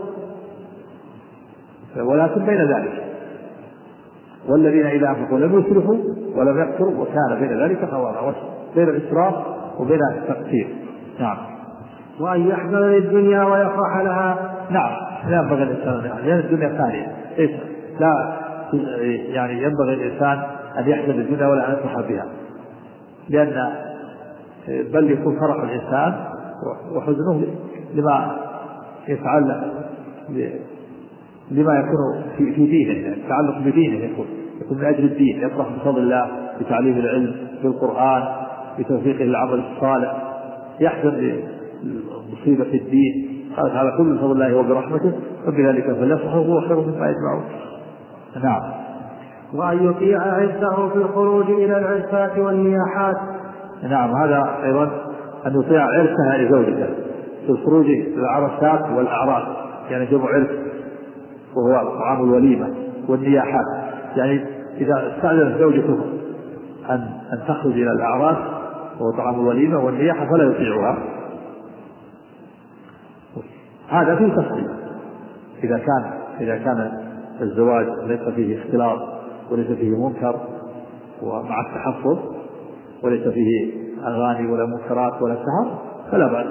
ولكن بين ذلك. والذين إذا أنفقوا لم يسرفوا ولم يقتروا وكان بين ذلك قواما. بين الإسراف وبين التقصير. نعم. وأن يحذر للدنيا ويفرح لها. نعم لا ينبغي الإنسان لأن الدنيا ثانية لا يعني ينبغي الإنسان أن يحذر للدنيا ولا أن يفرح بها لأن بل يكون فرح الإنسان وحزنه لما يفعل لما يكون في دينه تعلق بدينه يكون من أجل الدين. يفرح بفضل الله بتعليم العلم بالقرآن بتوفيقه للعمل الصالح. يحزن لمصيبة الدين. قال تعالى كل بفضل الله وبرحمته وبذلك فليفرحوا هو خير مما يجمعون. نعم. وأن يطيع عرسه في الخروج إلى العرسات والنياحات. نعم، هذا أيضا أن يطيع عرسها لزوجته في الخروج إلى العرسات والأعراس، يعني جمع عرس وهو طعام الوليمة، والنياحات يعني إذا استأذنت زوجته أن تخرج إلى الأعراس وهو طعام الوليمة والنياحة فلا يطيعها. هذا فيه تفصيل. إذا كان الزواج ليس فيه اختلاط وليس فيه منكر ومع التحفظ وليس فيه أغاني ولا منكرات ولا سهر فلا بأس.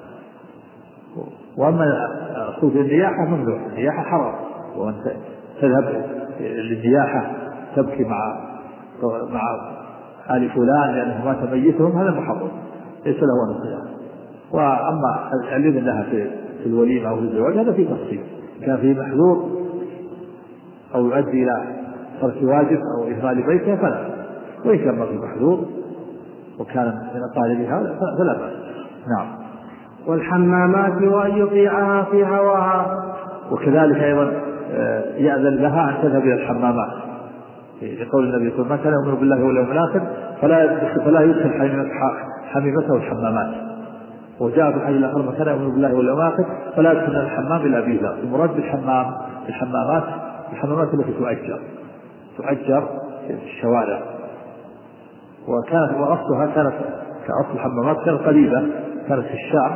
وأما خروج النياحة ممنوع، النياحة حرام، وأن تذهب للنياحة تبكي مع آل فلان لأنه مات ميتهم هذا محرم ليس له نصيحة. وأما الإذن لها في الوليمة أو في الزواج هذا في تفصيل، كان فيه محذور أو يؤدي إلى ترك واجب أو إهمال بيته فلا، وإن كان في محذور وكان من الطالب هذا فلا بأس. نعم. والحمامات وأن يطيعها في هواها. وكذلك أيضا يأذن لها أن تذهب إلى الحمامات لقول النبي صلى الله عليه وسلم: من كان يؤمن بالله واليوم الآخر فلا يدخل حميمته الحمامات. وجاء في الحديث الآخر: من كان يؤمن بالله واليوم الآخر فلا يدخل الحمام إلا بإذن. المراد الحمامات التي تؤجر في الشوارع، وأصلها كانت كأصل الحمامات كانت قريبة، كانت في الشام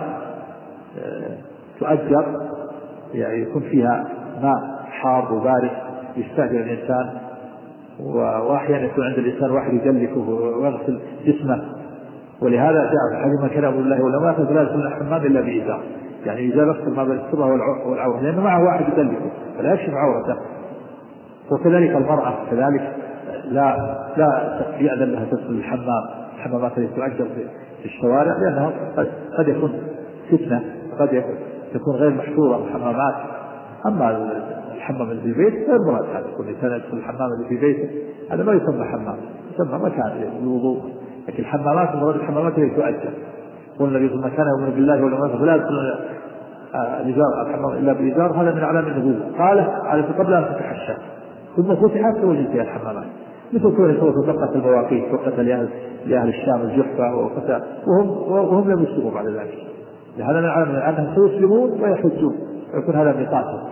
تؤجر، يعني يكون فيها ماء حار وبارد يستأجر الإنسان، وأحيانا يكون عند الإنسان واحد يجلفه ويغسل جسمه. ولهذا جاء في الحديث: من كان يؤمن بالله واليوم الآخر فلا يدخل الحمام إلا بإذن، يعني إذا غسل ما بين السرة والعورة، لأنه معه واحد يجلفه فلا يكشف عورته. وكذلك المرأة كذلك لا يأذن لها تدخل الحمامات التي تؤجر في الشوارع، لأنها قد يكون فتنة، قد تكون غير محصورة الحمامات. أما الحمام اللي في البيت غير مراد، هذا كل إنسان يدخل الحمام اللي في بيته هذا ما يسمى حمام، يسمى مكان للوضوء. لكن الحمامات مراد الحمامات التي تؤجر. والنبي صلى الله عليه وسلم: من كان يؤمن بالله واليوم الآخر فلا يدخل الحمام إلا بإزار، هذا من علامات النبوة. قال قبل أن تفتح الشام ثم فتحت وجد فيها الحمامات، مثل كون سوف وقت المواقيت، وقت لأهل الشام الجحفة، وهم لم يسلموا بعد ذلك. لهذا من علامات أنهم سيسلمون ويحجون ويكون هذا ميقاتهم.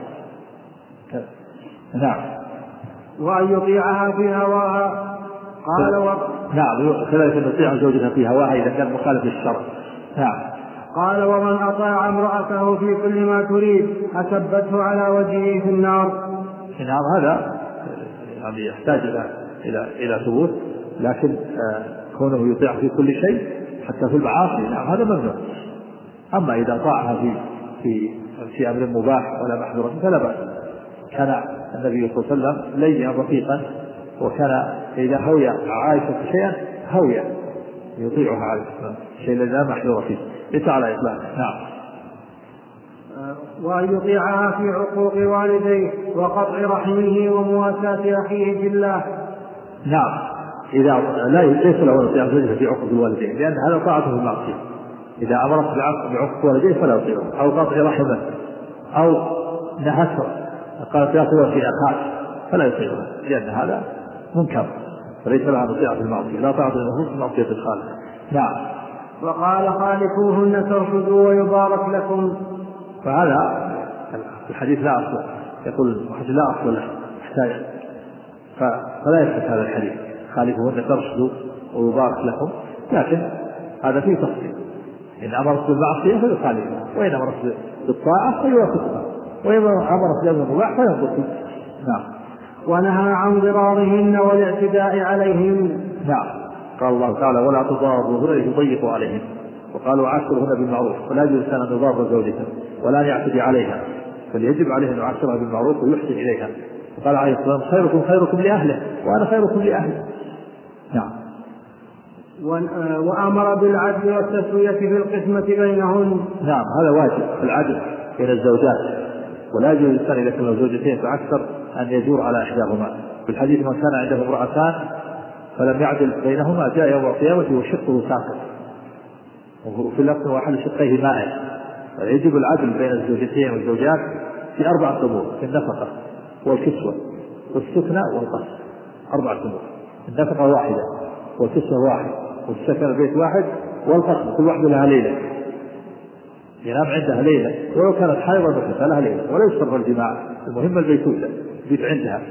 نعم. وأن يطيعها في هواها. قال نعم، كذلك أن يطيع زوجها في هواها إذا كان مخالف للشرع. نعم. قال: ومن أطاع امرأته في كل ما تريد أسبته على وجهه في النار. نعم، هذا يعني يحتاج إلى ثبوت، لكن كونه يطيع في كل شيء حتى في المعاصي نعم هذا ممنوع. أما إذا طاعها في أمر مباح ولا محظور فلا بأس. كان النبي صلى الله عليه وسلم لينا رفيقا، وكان إذا هوي عائشة شيئا هوي يطيعها عليه السلام، شيء لا محظور فيه ليس على إطلاق. نعم. وأن يطيعها في عقوق والديه وقطع رحمه ومواساة أخيه في الله. نعم، إذا ليس له يطيع زوجته في عقوق الوالدين، لأن هذا طاعته في المعصية. إذا أمرت بعقوق والديه فلا يطيعه، أو قطع رحمه، أو نهته قالت لا تطيع في أخاك فلا يطيعه، لأن هذا منكر فليس لها نطيع في المعصية، لا طاعة المخلوق في معصية الخالق. نعم. وقال: خالفوهن ترشدوا ويبارك لكم. فهذا الحديث لا أصل، يقول الحديث لا أصل له، فلا يثبت هذا الحديث: خالفوهن ترشدوا ويبارك لكم. لكن هذا فيه تفصيل: إن أمرت بالمعصية فيخالفها، وإن أمرت بالطاعة فيوافقها، وإن أمرت بأمر مباح فينقص. نعم. ونهى عن ضرارهن والاعتداء عليهن. نعم. قال الله تعالى: ولا تضاروهن لتضيقوا عليهن. وقالوا: عاشروهن بالمعروف، فلا يجوز أن يضار زوجته ولا يعتدي عليها، فليجب عليه أن يعاشرها بالمعروف ويحسن إليها. وقال عليه الصلاة والسلام: خيركم لأهله وأنا خيركم لأهله. نعم. وأمر بالعدل والتسوية في القسمة بينهن. نعم، هذا واجب العدل بين الزوجات، ولا يجوز الإنسان إذا كان زوجتين فأكثر أن يجور على إحداهما. في الحديث: من كان عنده امرأتان فلم يعدل بينهما جاء يوم القيامة وشقه ساقط، وفي اللفظ: وأحد شقيه مائل. فيجب العدل بين الزوجتين والزوجات في 4 أمور: في النفقة والكسوة والسكنى والقسم. 4 أمور: النفقة واحدة، والكسوة واحد، والسكن البيت واحد، والقسم كل واحدة لها ليلة، ينام عندها ليلة، ولو كانت حائضة بس لها ليلة، ولا يشترط الجماع، المهم البيتوتة البيت عندها.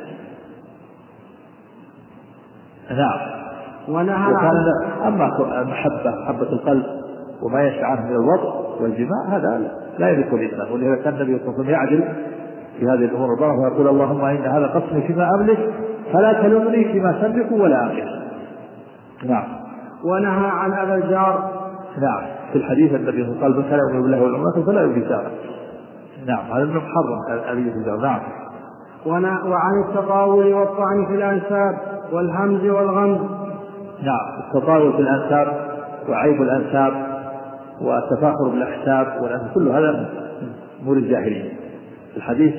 نعم. وكان أما محبة القلب وما يشعر من الوضع والجماع هذا لا يدرك الإنسان، ولهذا كان النبي صلى الله عليه وسلم يعدل في هذه الأمور الظاهرة ويقول: اللهم إن هذا قسمي فيما أملك فلا تلومني فيما تملك ولا أملك. نعم. ونهى عن أبا الجار. نعم، في الحديث النبي صلى الله عليه وسلم: كان يؤمن بالله واليوم فلا يؤذي جاره. نعم، هذا من محرم أذية الجار. نعم. وعن التطاول والطعن في الأنساب والهمز والغمز. نعم، التطاول في الأنساب وعيب الأنساب والتفاخر بالأحساب والأنساب كل هذا من أمور الجاهلية. في الحديث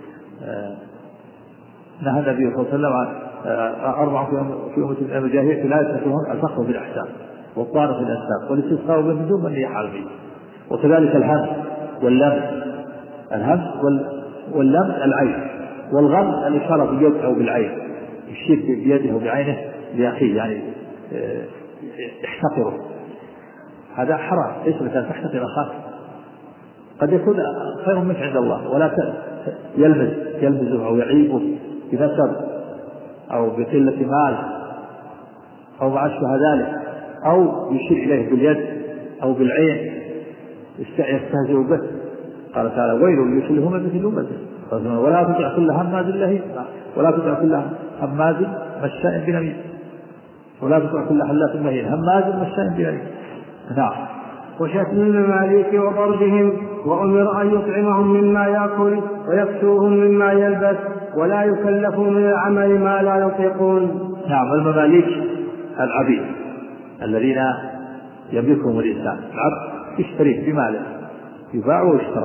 نهى النبي صلى الله عليه وسلم عن 4 في أمة الجاهلية لا يتركون: الفخر بالأحساب، والطعن في الأنساب، والاستسقاء بالنجوم والنياحة على الميت، وكذلك الهمز واللمس. الهمز واللمس العين، والغمز الإشارة باليد أو بالعين، يشير بيده وبعينه لأخيه يعني احتقره، هذا حرام. ليس لك أن تحتقر أخاك، قد يكون خير منك عند الله، ولا يلمزه أو يعيبه بنسب أو بقلة مال أو ما أشبه ذلك، أو يشير إليه باليد أو بالعين يستهزئ به. قال تعالى: ويل لكل همزة لمزة، ولا تطع كل هماز لهيب، ولا تطع كل هماز مشاء بنميم، ولا تطع كل حلاف مهين هماز مشاء بنميم. نعم. وشتم المماليك وضربهم، وأمر أن يطعمهم مما يأكل ويكسوهم مما يلبس، ولا يكلفوا من العمل ما لا يطيقون. نعم. المماليك العبيد الذين يملكهم الإنسان، العبد يشتريه بماله، يباع ويشترى،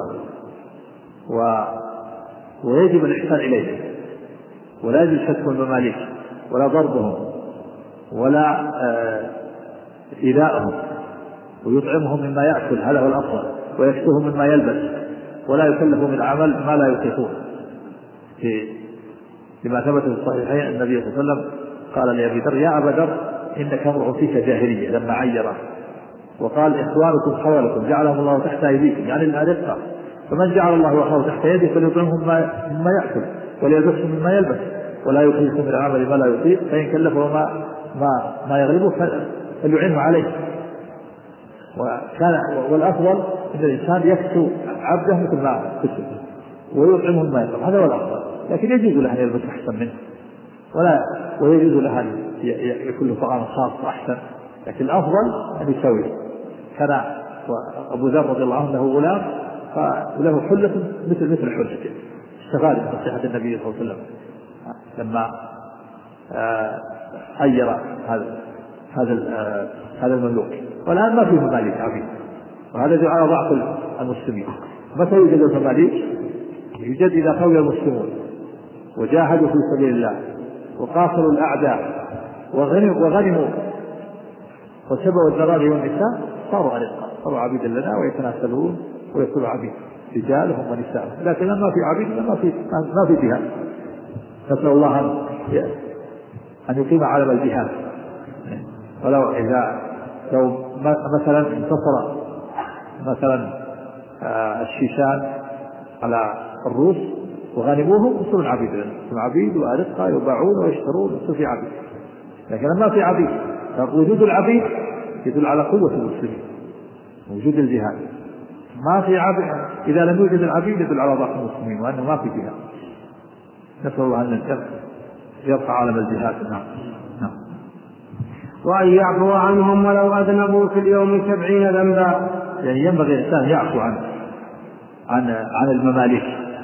ويجب الإحسان إليه، ولا يجب شتم المماليك ولا ضربهم ولا إيذاؤهم، ويطعمهم مما يأكل، هذا هو الأفضل، ويكسوهم مما يلبس، ولا يكلفوا من العمل ما لا يطيقون. لما ثبت في الصحيحين النبي صلى الله عليه وسلم قال لأبي ذر: يا أبا ذر إنك امرؤ فيك جاهلية، لما عيره وقال: إخوانكم حولكم جعلهم الله تحت أيديكم، يعني الأرقة، فمن جعل الله أخاه تحت يده فليطعمهم مما يأكل وليلبسهم مما يلبس، ولا يكلف من العمل ما لا يطيق، فإن كلفه ما يغلبه فليعنه عليه. والأفضل أن الإنسان يكسو عبده مثل ما كسب ويطعمه ما يطعم، هذا هو الأفضل. لكن يجوز له أن يلبس أحسن منه، ويجوز له أن يكون له طعام خاص أحسن، لكن الأفضل أن يسوي. كان أبو ذر رضي الله عنه له غلام فله حلة مثل حلته، استفاد من نصيحة النبي صلى الله عليه وسلم لما حير هذا المملوك. والآن ما فيه مماليك عبيد، وهذا يدل على ضعف المسلمين. متى يوجد المماليك؟ يوجد إذا قوي المسلمون وجاهدوا في سبيل الله وقاتلوا الأعداء وغنموا وسبوا الذراري والنساء، صاروا أرقاء، صاروا عبيدا لنا ويتناسلون ويكونوا عبيد رجالهم ونساءهم. لكن ما في عبيد ما في جهاد. نسأل الله أن يقيم علم الجهاد. ولو مثلا انتصر مثلا الشيشان على الروس وغنموهم يصيرون عبيد لنا، عبيد وأرقاء يباعون ويشترون ويصير في عبيد. لكن ما في عبيد، وجود العبيد يدل على قوة المسلمين، وجود الجهاد. ما في عبيد، إذا لم يوجد العبيد يدل على ضعف المسلمين وأنه ما في جهاد. نسأل الله أن يرفع عالم الجهاد. نعم. وأن يعفو عنهم ولو أذنبوا في اليوم 70 ذنبا. يعني ينبغي الإنسان يعفو عن المماليك.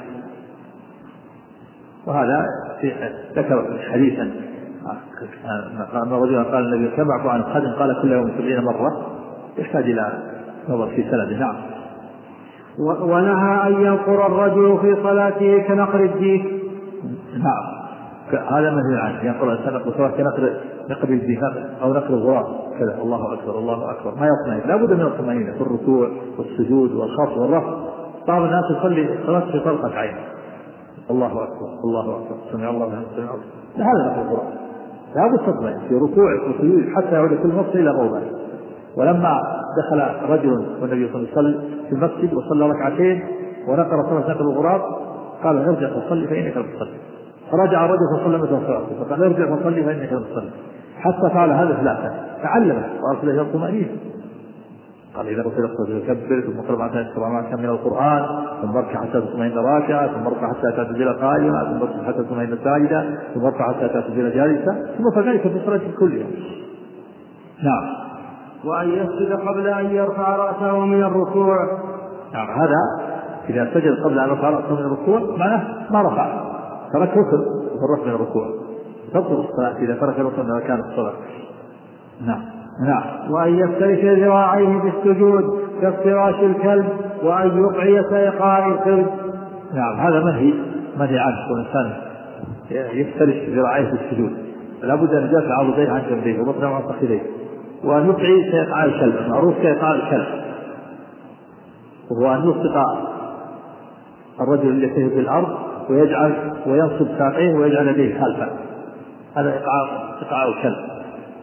وهذا ذكر حديثا أن رجلا قال النبي: كم أعفو عن الخادم؟ قال: كل يوم 70 مرة. يحتاج إلى نظر في سنده. نعم. ونهى أن ينقر الرجل في صلاته كنقر الديك. نعم، هذا مثل عنه ينقر الإنسان سواء كنقر الديك أو نقر الغراب كذا، الله أكبر الله أكبر، ما يطمئن. لا بد من الطمأنينة في الركوع والسجود والخفض والرفع. بعض الناس يصلي صلاة في طلقة عين، الله أكبر الله أكبر، سمع الله لمن حمده، هذا نقر الغراب. لا بد تطمئن في ركوعك وسجودك حتى يعود كل نص إلى موضعه. ولما دخل رجل والنبي صلى الله عليه وسلم في المسجد وصلى ركعتين ونقر صلاة نقر الغراب قال ارجع فصلي فإنك لم تصلي. فرجع الرجل فصلى مثل صلاته فقال ارجع فصلي فإنك لم تصلي، حتى فعل هذا ثلاثة تعلم وأرسل إلى الطمأنينة. قال إذا قلت لك يكبر ثم قرأ معك من القرآن ثم اركع حتى تطمئن راكعة ثم اركع حتى تعتدل قائمة ثم اركع حتى تطمئن ساجدة ثم اركع حتى تعتدل جالسة ثم فذلك في الصلاة كلها. نعم. وأن يسجد قبل أن يرفع رأسه من الركوع. نعم هذا إذا سجد قبل أن يرفع رأسه من الركوع معناه ما رفع، ترك ركن في الرفع من الركوع، تبطل الصلاة إذا ترك ركن من أركان الصلاة. نعم. وأن يفترش ذراعيه بالسجود كافتراش الكلب وأن يقعي سيقاء القرد. نعم هذا منهي عنه، والإنسان يفترش ذراعيه بالسجود، لا بد أن يدافع عضديه عن جنبيه وبطنه عن فخذيه، وأن يقعي سيقاء الكلب، معروف سيقاء الكلب وهو أن يلصق الرجل الذي في الأرض وينصب ساقيه ويجعل يديه خلفه، هذا إقعاء الكلب.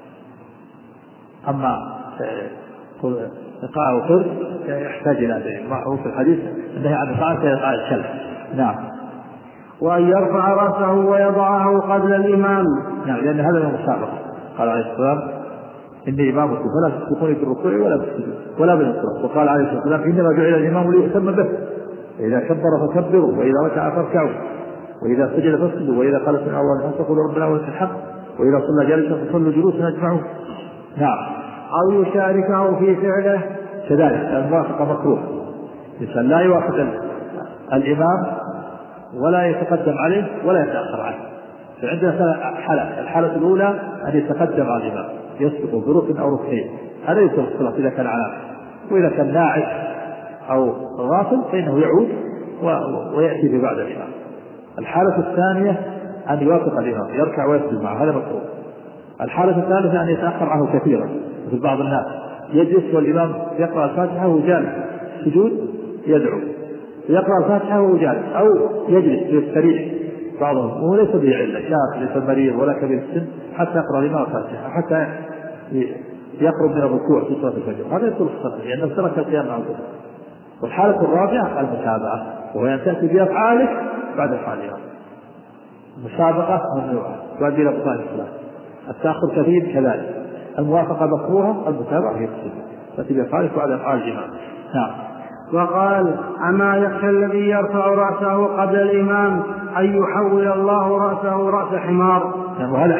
أما إقعاء القرد يحتاج إلى ذلك، معروف في الحديث أنه عن إقعاء الكلب. نعم. وأن يرفع رأسه ويضعه قبل الإمام. نعم لأن هذا من المسابقة، قال عليه السلام إني إمامكم فلا تسبقوني في الركوع ولا بالسجود ولا بالانصراف. وقال عليه الصلاة والسلام إنما جعل الإمام ليؤتم به، إذا كبر فكبروا وإذا ركع فاركعوا وإذا سجد فاسجدوا وإذا قال سمع الله لمن حمده ربنا ولك الحمد وإذا صلى جالسا فصلوا جلوسا أجمعون. نعم. أو يشاركه في فعله كذلك الموافقة مكروه، الإنسان لا يوافق الإمام ولا يتقدم عليه ولا يتأخر عنه. فعندنا الحالة الأولى أن يتقدم على الإمام يسبق بركن أو ركنين، هذا يسبق الصلاة إذا كان علامة، وإذا كان ناعس أو غافل فإنه يعود ويأتي ببعد الإمام. الحالة الثانية أن يوافق الإمام يركع ويسجد معه، هذا مكروه. الحالة الثالثة أن يتأخر عنه كثيرا، مثل بعض الناس يجلس والإمام يقرأ الفاتحة وهو جالس سجود يدعو، يقرأ الفاتحة وهو جالس، أو يجلس يستريح بعضهم وهو ليس به علة، شاب ليس مريض ولا كبير السن حتى يقرأ الإمام الفاتحة حتى يقرب من الركوع في صلاة الفجر، هذا يدخل الصلاة لأنه ترك القيام مع الظهر. والحالة الرابعة المتابعة، وهو أن تأتي بأفعالك بعد أفعالها. مسابقة ممنوعة تؤدي إلى بطلان الصلاة. التأخر كثير كذلك. الموافقة مكروهة، المتابعة هي السنة، تأتي بأفعالك بعد أفعال الإمام. نعم. وقال أما يخشى الذي يرفع رأسه قبل الإمام أن يحول الله رأسه رأس حمار. يعني وهذا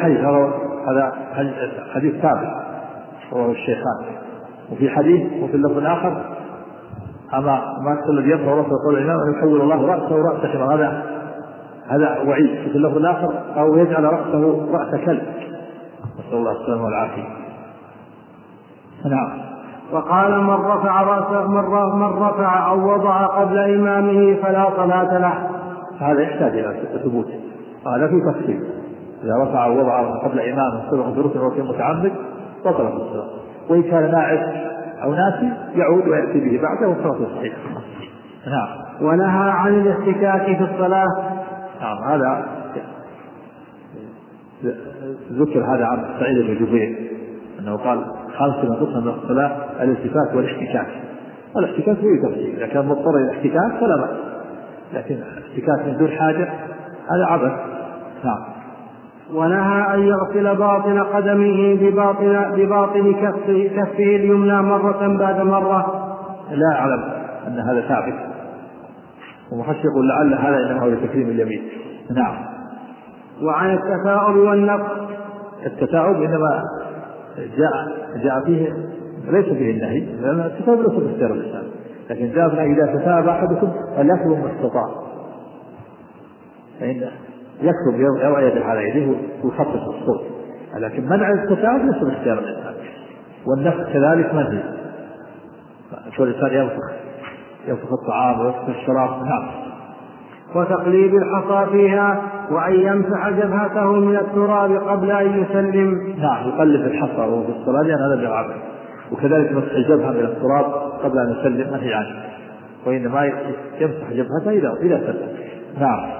حديث ثابت رواه الشيخان، وفي حديث وفي اللفظ الآخر أما يخشى الذي يرفع رأسه قبل الإمام أن يحول الله رأسه رأس حمار، هذا وعيد. في اللفظ الآخر أو يجعل رأسه رأس كلب، نسأل الله السلامة والعافية. نعم. وقال من رفع أو وضع قبل إمامه فلا صلاة له. هذا يحتاج إلى ثبوت، هذا في تفصيل. إذا رفع أو وضع قبل إمامه سبق بركن وكان متعمد بطلت الصلاة، وإن كان ناعس أو ناسي يعود ويأتي به بعده والصلاة صحيحة. نعم. ونهى عن الاحتكاك في الصلاة. نعم. هذا ذكر هذا عن سعيد بن جبير أنه قال 5 من قسم من الصلاة الالتفات والاحتكاك. الاحتكاك فيه تفصيل، إذا كان مضطر إلى الاحتكاك فلا بأس، لكن الاحتكاك من دون حاجة هذا عبث. نعم. ونهى أن يغسل باطن قدمه بباطن كفه اليمنى مرة بعد مرة. لا أعلم أن هذا ثابت، ومحشق لعل هذا إنما هو لتكريم اليمين. نعم. وعن التثاؤب والنفخ. التثاؤب إنما جاء فيه ليس فيه النهي، لأن التثاؤب ليس باختيار الإنسان، لكن جاء فيه إذا تثاءب أحدكم فليكتب ما استطاع، فإن يكتب يضع يده على يده ويخفف الصوت، لكن منع التثاؤب ليس باختيار الإنسان. والنفخ كذلك منهي، فالإنسان ينفخ الطعام وينفخ الشراب. نعم. وتقليب الحصى فيها وأن يمسح جبهته من التراب قبل أن يسلم. نعم. يقلب الحصى وهو في الصلاة لأن هذا بالعبث، وكذلك مسح الجبهة من التراب قبل أن يسلم منهي عنه، وإنما يمسح جبهته إذا سلم. نعم.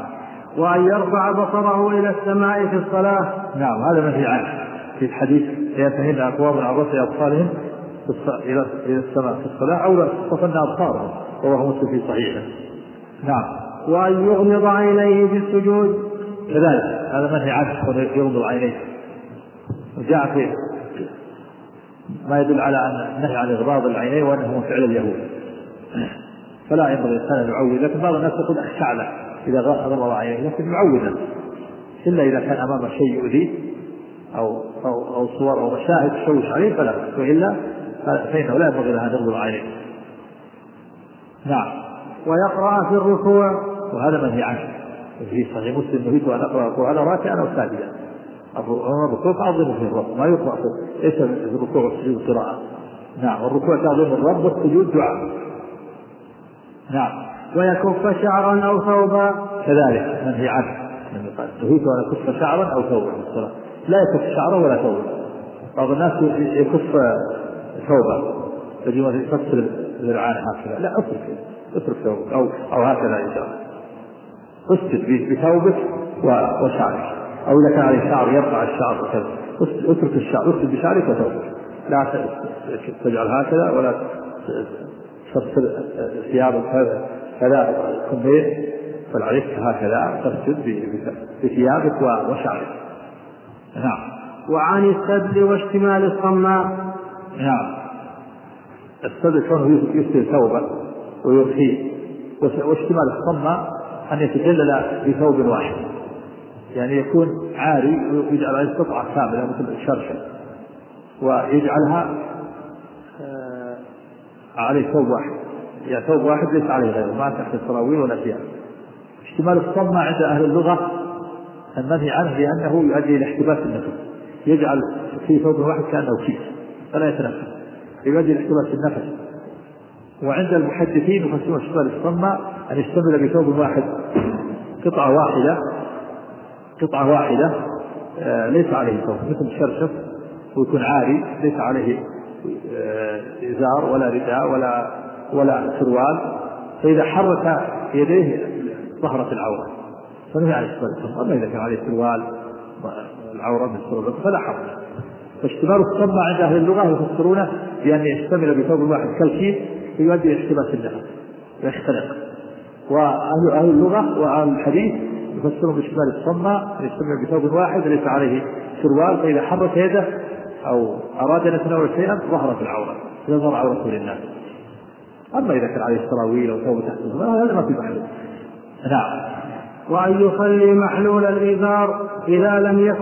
وأن يرفع بصره إلى السماء في الصلاة. نعم هذا منهي عنه في الحديث ينتهين أقوام عن رفع أبصارهم إلى السماء في الصلاة أو لا تصفن أبصارهم وهو مسلم في صحيحه. نعم. وأن يغمض عينيه في السجود كذلك هذا منهي عنه يغمض عينيه. وجاء في ما يدل على أن النهي عن إغماض العينين وأنه من فعل اليهود، فلا ينبغي الإنسان أن يعود. لكن بعض الناس يقول أخشع له إذا غمض عينيه، لكن يعوده إلا إذا كان أمامه شيء يؤذيه أو صور أو مشاهد تشوش عليه فلا، وإلا فإنه لا ينبغي له أن يغمض عينيه. نعم. ويقرأ في الركوع، وهذا منهي عنه في صحيح مسلم نهيت أن أقرأ القرآن راكعا أو ساجدا. الركوع تعظيم في الرب، ما يقرأ ليس في الركوع والسجود قراءة. نعم. والركوع تعظيم الرب والسجود دعاء. نعم. ويكف شعرا أو ثوبا، كذلك منهي عنه نهيت أن أكف شعرا أو ثوبا في الصلاة، لا يكف شعرا ولا ثوبا. بعض الناس يكف ثوبا يجب أن يفسر ذراعان هكذا، لا اترك ثوبك أو هكذا يجب اسجد بثوبك وشعرك، أو إذا كان عليه شعر يرفع الشعر وكذا اترك الشعر، اسجد بشعرك وثوبك، لا تجعل هكذا ولا تفسر ثيابك كذا كمين، بل عليك هكذا تسجد بثيابك وشعرك. نعم. وعن السدل واشتمال الصماء. نعم. السدل كونه يسدل ثوبا ويرخيه، واشتمال الصماء أن يتجلل بثوب واحد، يعني يكون عاري ويجعل عليه قطعة كاملة مثل الشرشة ويجعلها عليه ثوب واحد، يعني ثوب واحد ليس عليه غيره، ما تحت السراويل ولا ثياب. اشتمال الصماء عند أهل اللغة المنهي عنه لأنه يؤدي إلى احتباس النفس، يجعل في ثوب واحد كأنه كيس فلا يتنفس، يؤدي إلى احتباس النفس. وعند المحدثين يفسرون اشتمال الصماء أن يشتمل بثوب واحد قطعة واحدة ليس عليه ثوب مثل الشرشف، ويكون عاري ليس عليه إزار ولا رداء ولا سروال، فإذا حرك يديه ظهرت العورة فنهي عن اشتمال الصماء. أما إذا كان عليه سروال العورة من السروال فلا حرج. فاشتمال الصماء عند أهل اللغة يفسرونه بأن يشتمل بثوب واحد كالكيس يؤدي إلى احتباس النفس ويختنق. وأهل اللغة وأهل الحديث يفسرون باشتمال الصماء يشتمل بثوب واحد ليس عليه سروال، فإذا حرك يده أو أراد أن يتناول شيئا ظهرت العورة يظهر عورته للناس. أما إذا كان عليه سراويل أو ثوب تحت هذا ما في محل. نعم. وأن يصلي محلول الإزار إذا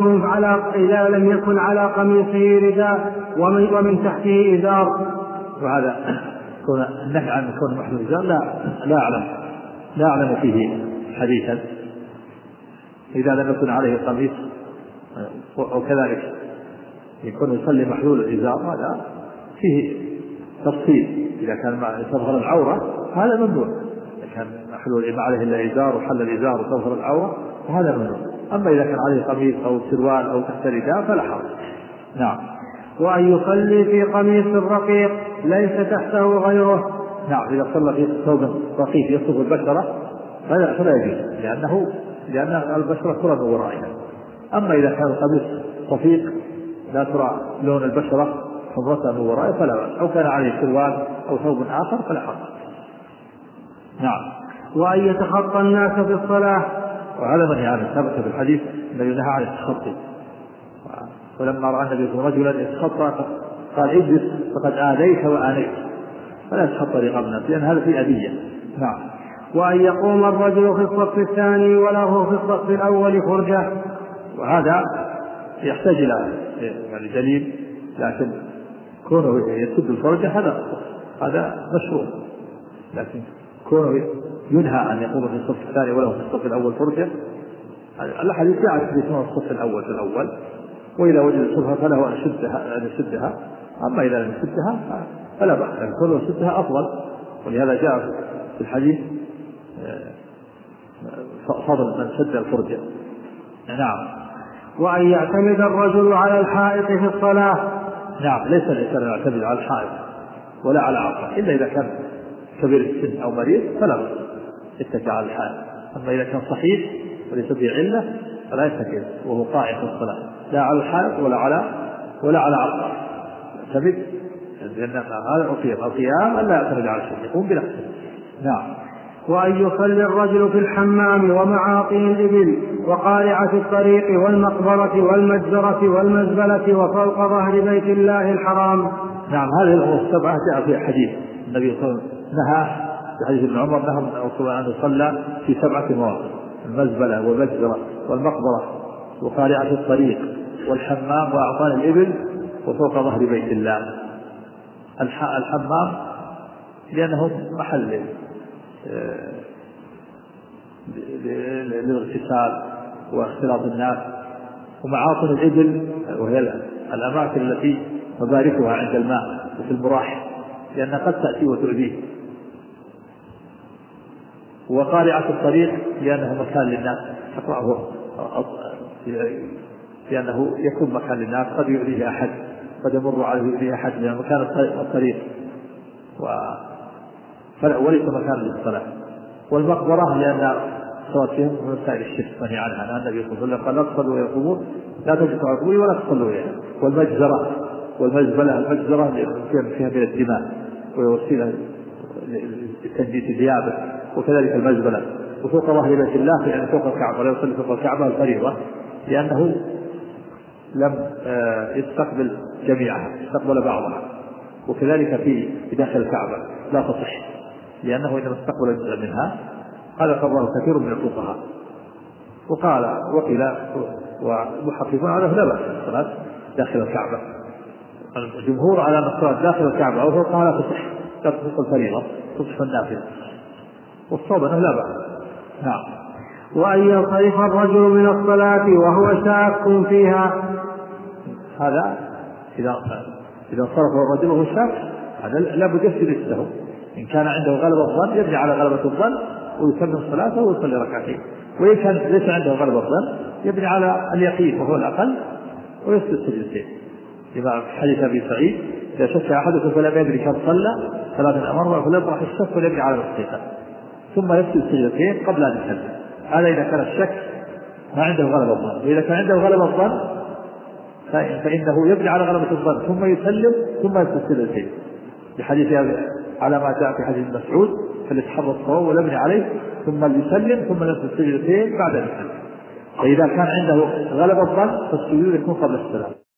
لم يكن على قميصه رداء ومن تحته إزار. وهذا النهي عن كون محلول الإزار لا أعلم فيه حديثا. إذا لم يكن عليه قميص أو كذلك يكون يصلي محلول الإزار هذا فيه تفصيل. إذا كان تظهر العورة هذا ممنوع، إذا كان محلول ما عليه إلا إزار وحل الإزار وتظهر العورة فهذا ممنوع. أما إذا كان عليه قميص أو سروال أو تحت رداء فلا حرج. نعم. وأن يصلي في قميص رقيق ليس تحته غيره. نعم. إذا صلى في ثوب رقيق يصف البشرة فلا يجوز، لأن البشرة ترى من ورائها. أما إذا كان القميص رفيق لا ترى لون البشرة حمرتها من ورائه فلا بأس، أو كان عليه سروال أو ثوب آخر فلا حرج. نعم. وأن يتخطى الناس في الصلاة. وهذا منهي عنه، ثبت في الحديث الذي نهى عن التخطي. ولما رأى النبي صلى الله عليه وسلم رجلا يتخطى قال اجلس فقد آذيت وآنيت، فلا يتخطى رقاب الناس لأن هذا في أذية. نعم. وأن يقوم الرجل في الصف الثاني وله في الصف الأول فرجة. وهذا يحتاج إلى يعني دليل، لكن كونه يسد الفرجة هذا مشروع، لكن كونه ينهى أن يقوم في الصف الثاني وله في الصف الأول فرجة الحديث جاء في الصف الأول في الأول، وإذا وجد الصفة فله أن يسدها. أما إذا لم يسدها فلا بأس، لأن كونه يسدها أفضل، ولهذا جاء في الحديث فضل من سد الفرجة. نعم. وأن يعتمد الرجل على الحائط في الصلاة. نعم. ليس الإنسان يعتمد على الحائط ولا على عصا إلا إذا كان كبير السن أو مريض فلا بأس يتكى على الحائط. أما إذا كان صحيح وليس به علة فلا يستكبر وهو قائم في الصلاة لا على الحائط ولا على عقب ثبت، لأن هذا القيام ألا يعتمد على شيء يقوم بنفسه. نعم. وأن يصلي الرجل في الحمام ومعاطي الإبل وقارعة الطريق والمقبرة والمجزرة والمزبلة وفوق ظهر بيت الله الحرام. نعم. هذه الأمور السبعة جاء في حديث النبي صلى الله عليه وسلم نهى في حديث ابن عمر نهى أن يصلى في 7 مواضع: المزبلة والمجزرة والمقبرة وقارعة الطريق والحمام وأعطان الإبل وفوق ظهر بيت الله. الحمام لأنه محل للاغتسال واختلاط الناس، ومعاطن الإبل وهي الأماكن التي مباركها عند الماء وفي المراح لأنها قد تأتي وتؤذيه، وقارعة الطريق لأنه مكان للناس تقرأه لأنه يكون مكان للناس قد يؤذيه أحد قد يمر عليه يؤذيه أحد لأن مكان الطريق وليس مكان للصلاة. والمقبرة لأن صارت فيهم من مسائل الشرك منهي عنها، النبي صلى الله عليه وسلم قال لا تصلوا إلى القبور لا تجلسوا على القبور ولا تصلوا إليها. والمجزرة والمزبلة، المجزرة فيها من الدماء ووسيلة لتنجيس ثيابه، وكذلك المزبلة. وفوق ظهر بيت الله يعني فوق الكعبة، ولا يصلي فوق الكعبة الفريضة لأنه لم يستقبل جميعها، استقبل بعضها. وكذلك في داخل الكعبة لا تصح لأنه إنما استقبل جزء منها. هذا قرره كثير من الفقهاء. وقيل ومحققون على لا بأس الصلاة داخل الكعبة. الجمهور على أن الصلاة داخل الكعبة أو فوقها لا تصح، لا تصح الفريضة، تصح النافلة، والصواب أنه لا بأس. نعم. وأن ينصرف الرجل من الصلاة وهو شاك فيها. هذا إذا انصرف الرجل وهو شاك هذا لا بد يسجد له. إن كان عنده غلبة الظن يبني على غلبة الظن ويكمل صلاته ويصلي ركعتين، وإن كان ليس عنده غلبة الظن يبني على اليقين وهو الأقل ويسجد سجدتين. لما في حديث أبي سعيد إذا شك أحدكم فلم يدري كم صلى 3 مرات فليطرح الشك وليبني على الحقيقة ثم يسجد سجدتين قبل أن يسلم. هذا إذا كان الشك ما عنده غلبة الظن. وإذا كان عنده غلبة الظن فإنه يبني على غلبة الظن ثم يسلم ثم يسجد سجدتين، بحديث على ما جاء في حديث مسعود فليتحرى الصواب وليبني عليه ثم يسلم ثم يسجد سجدتين بعد السلام. فإذا كان عنده غلبة الظن فالسجود يكون قبل السلام.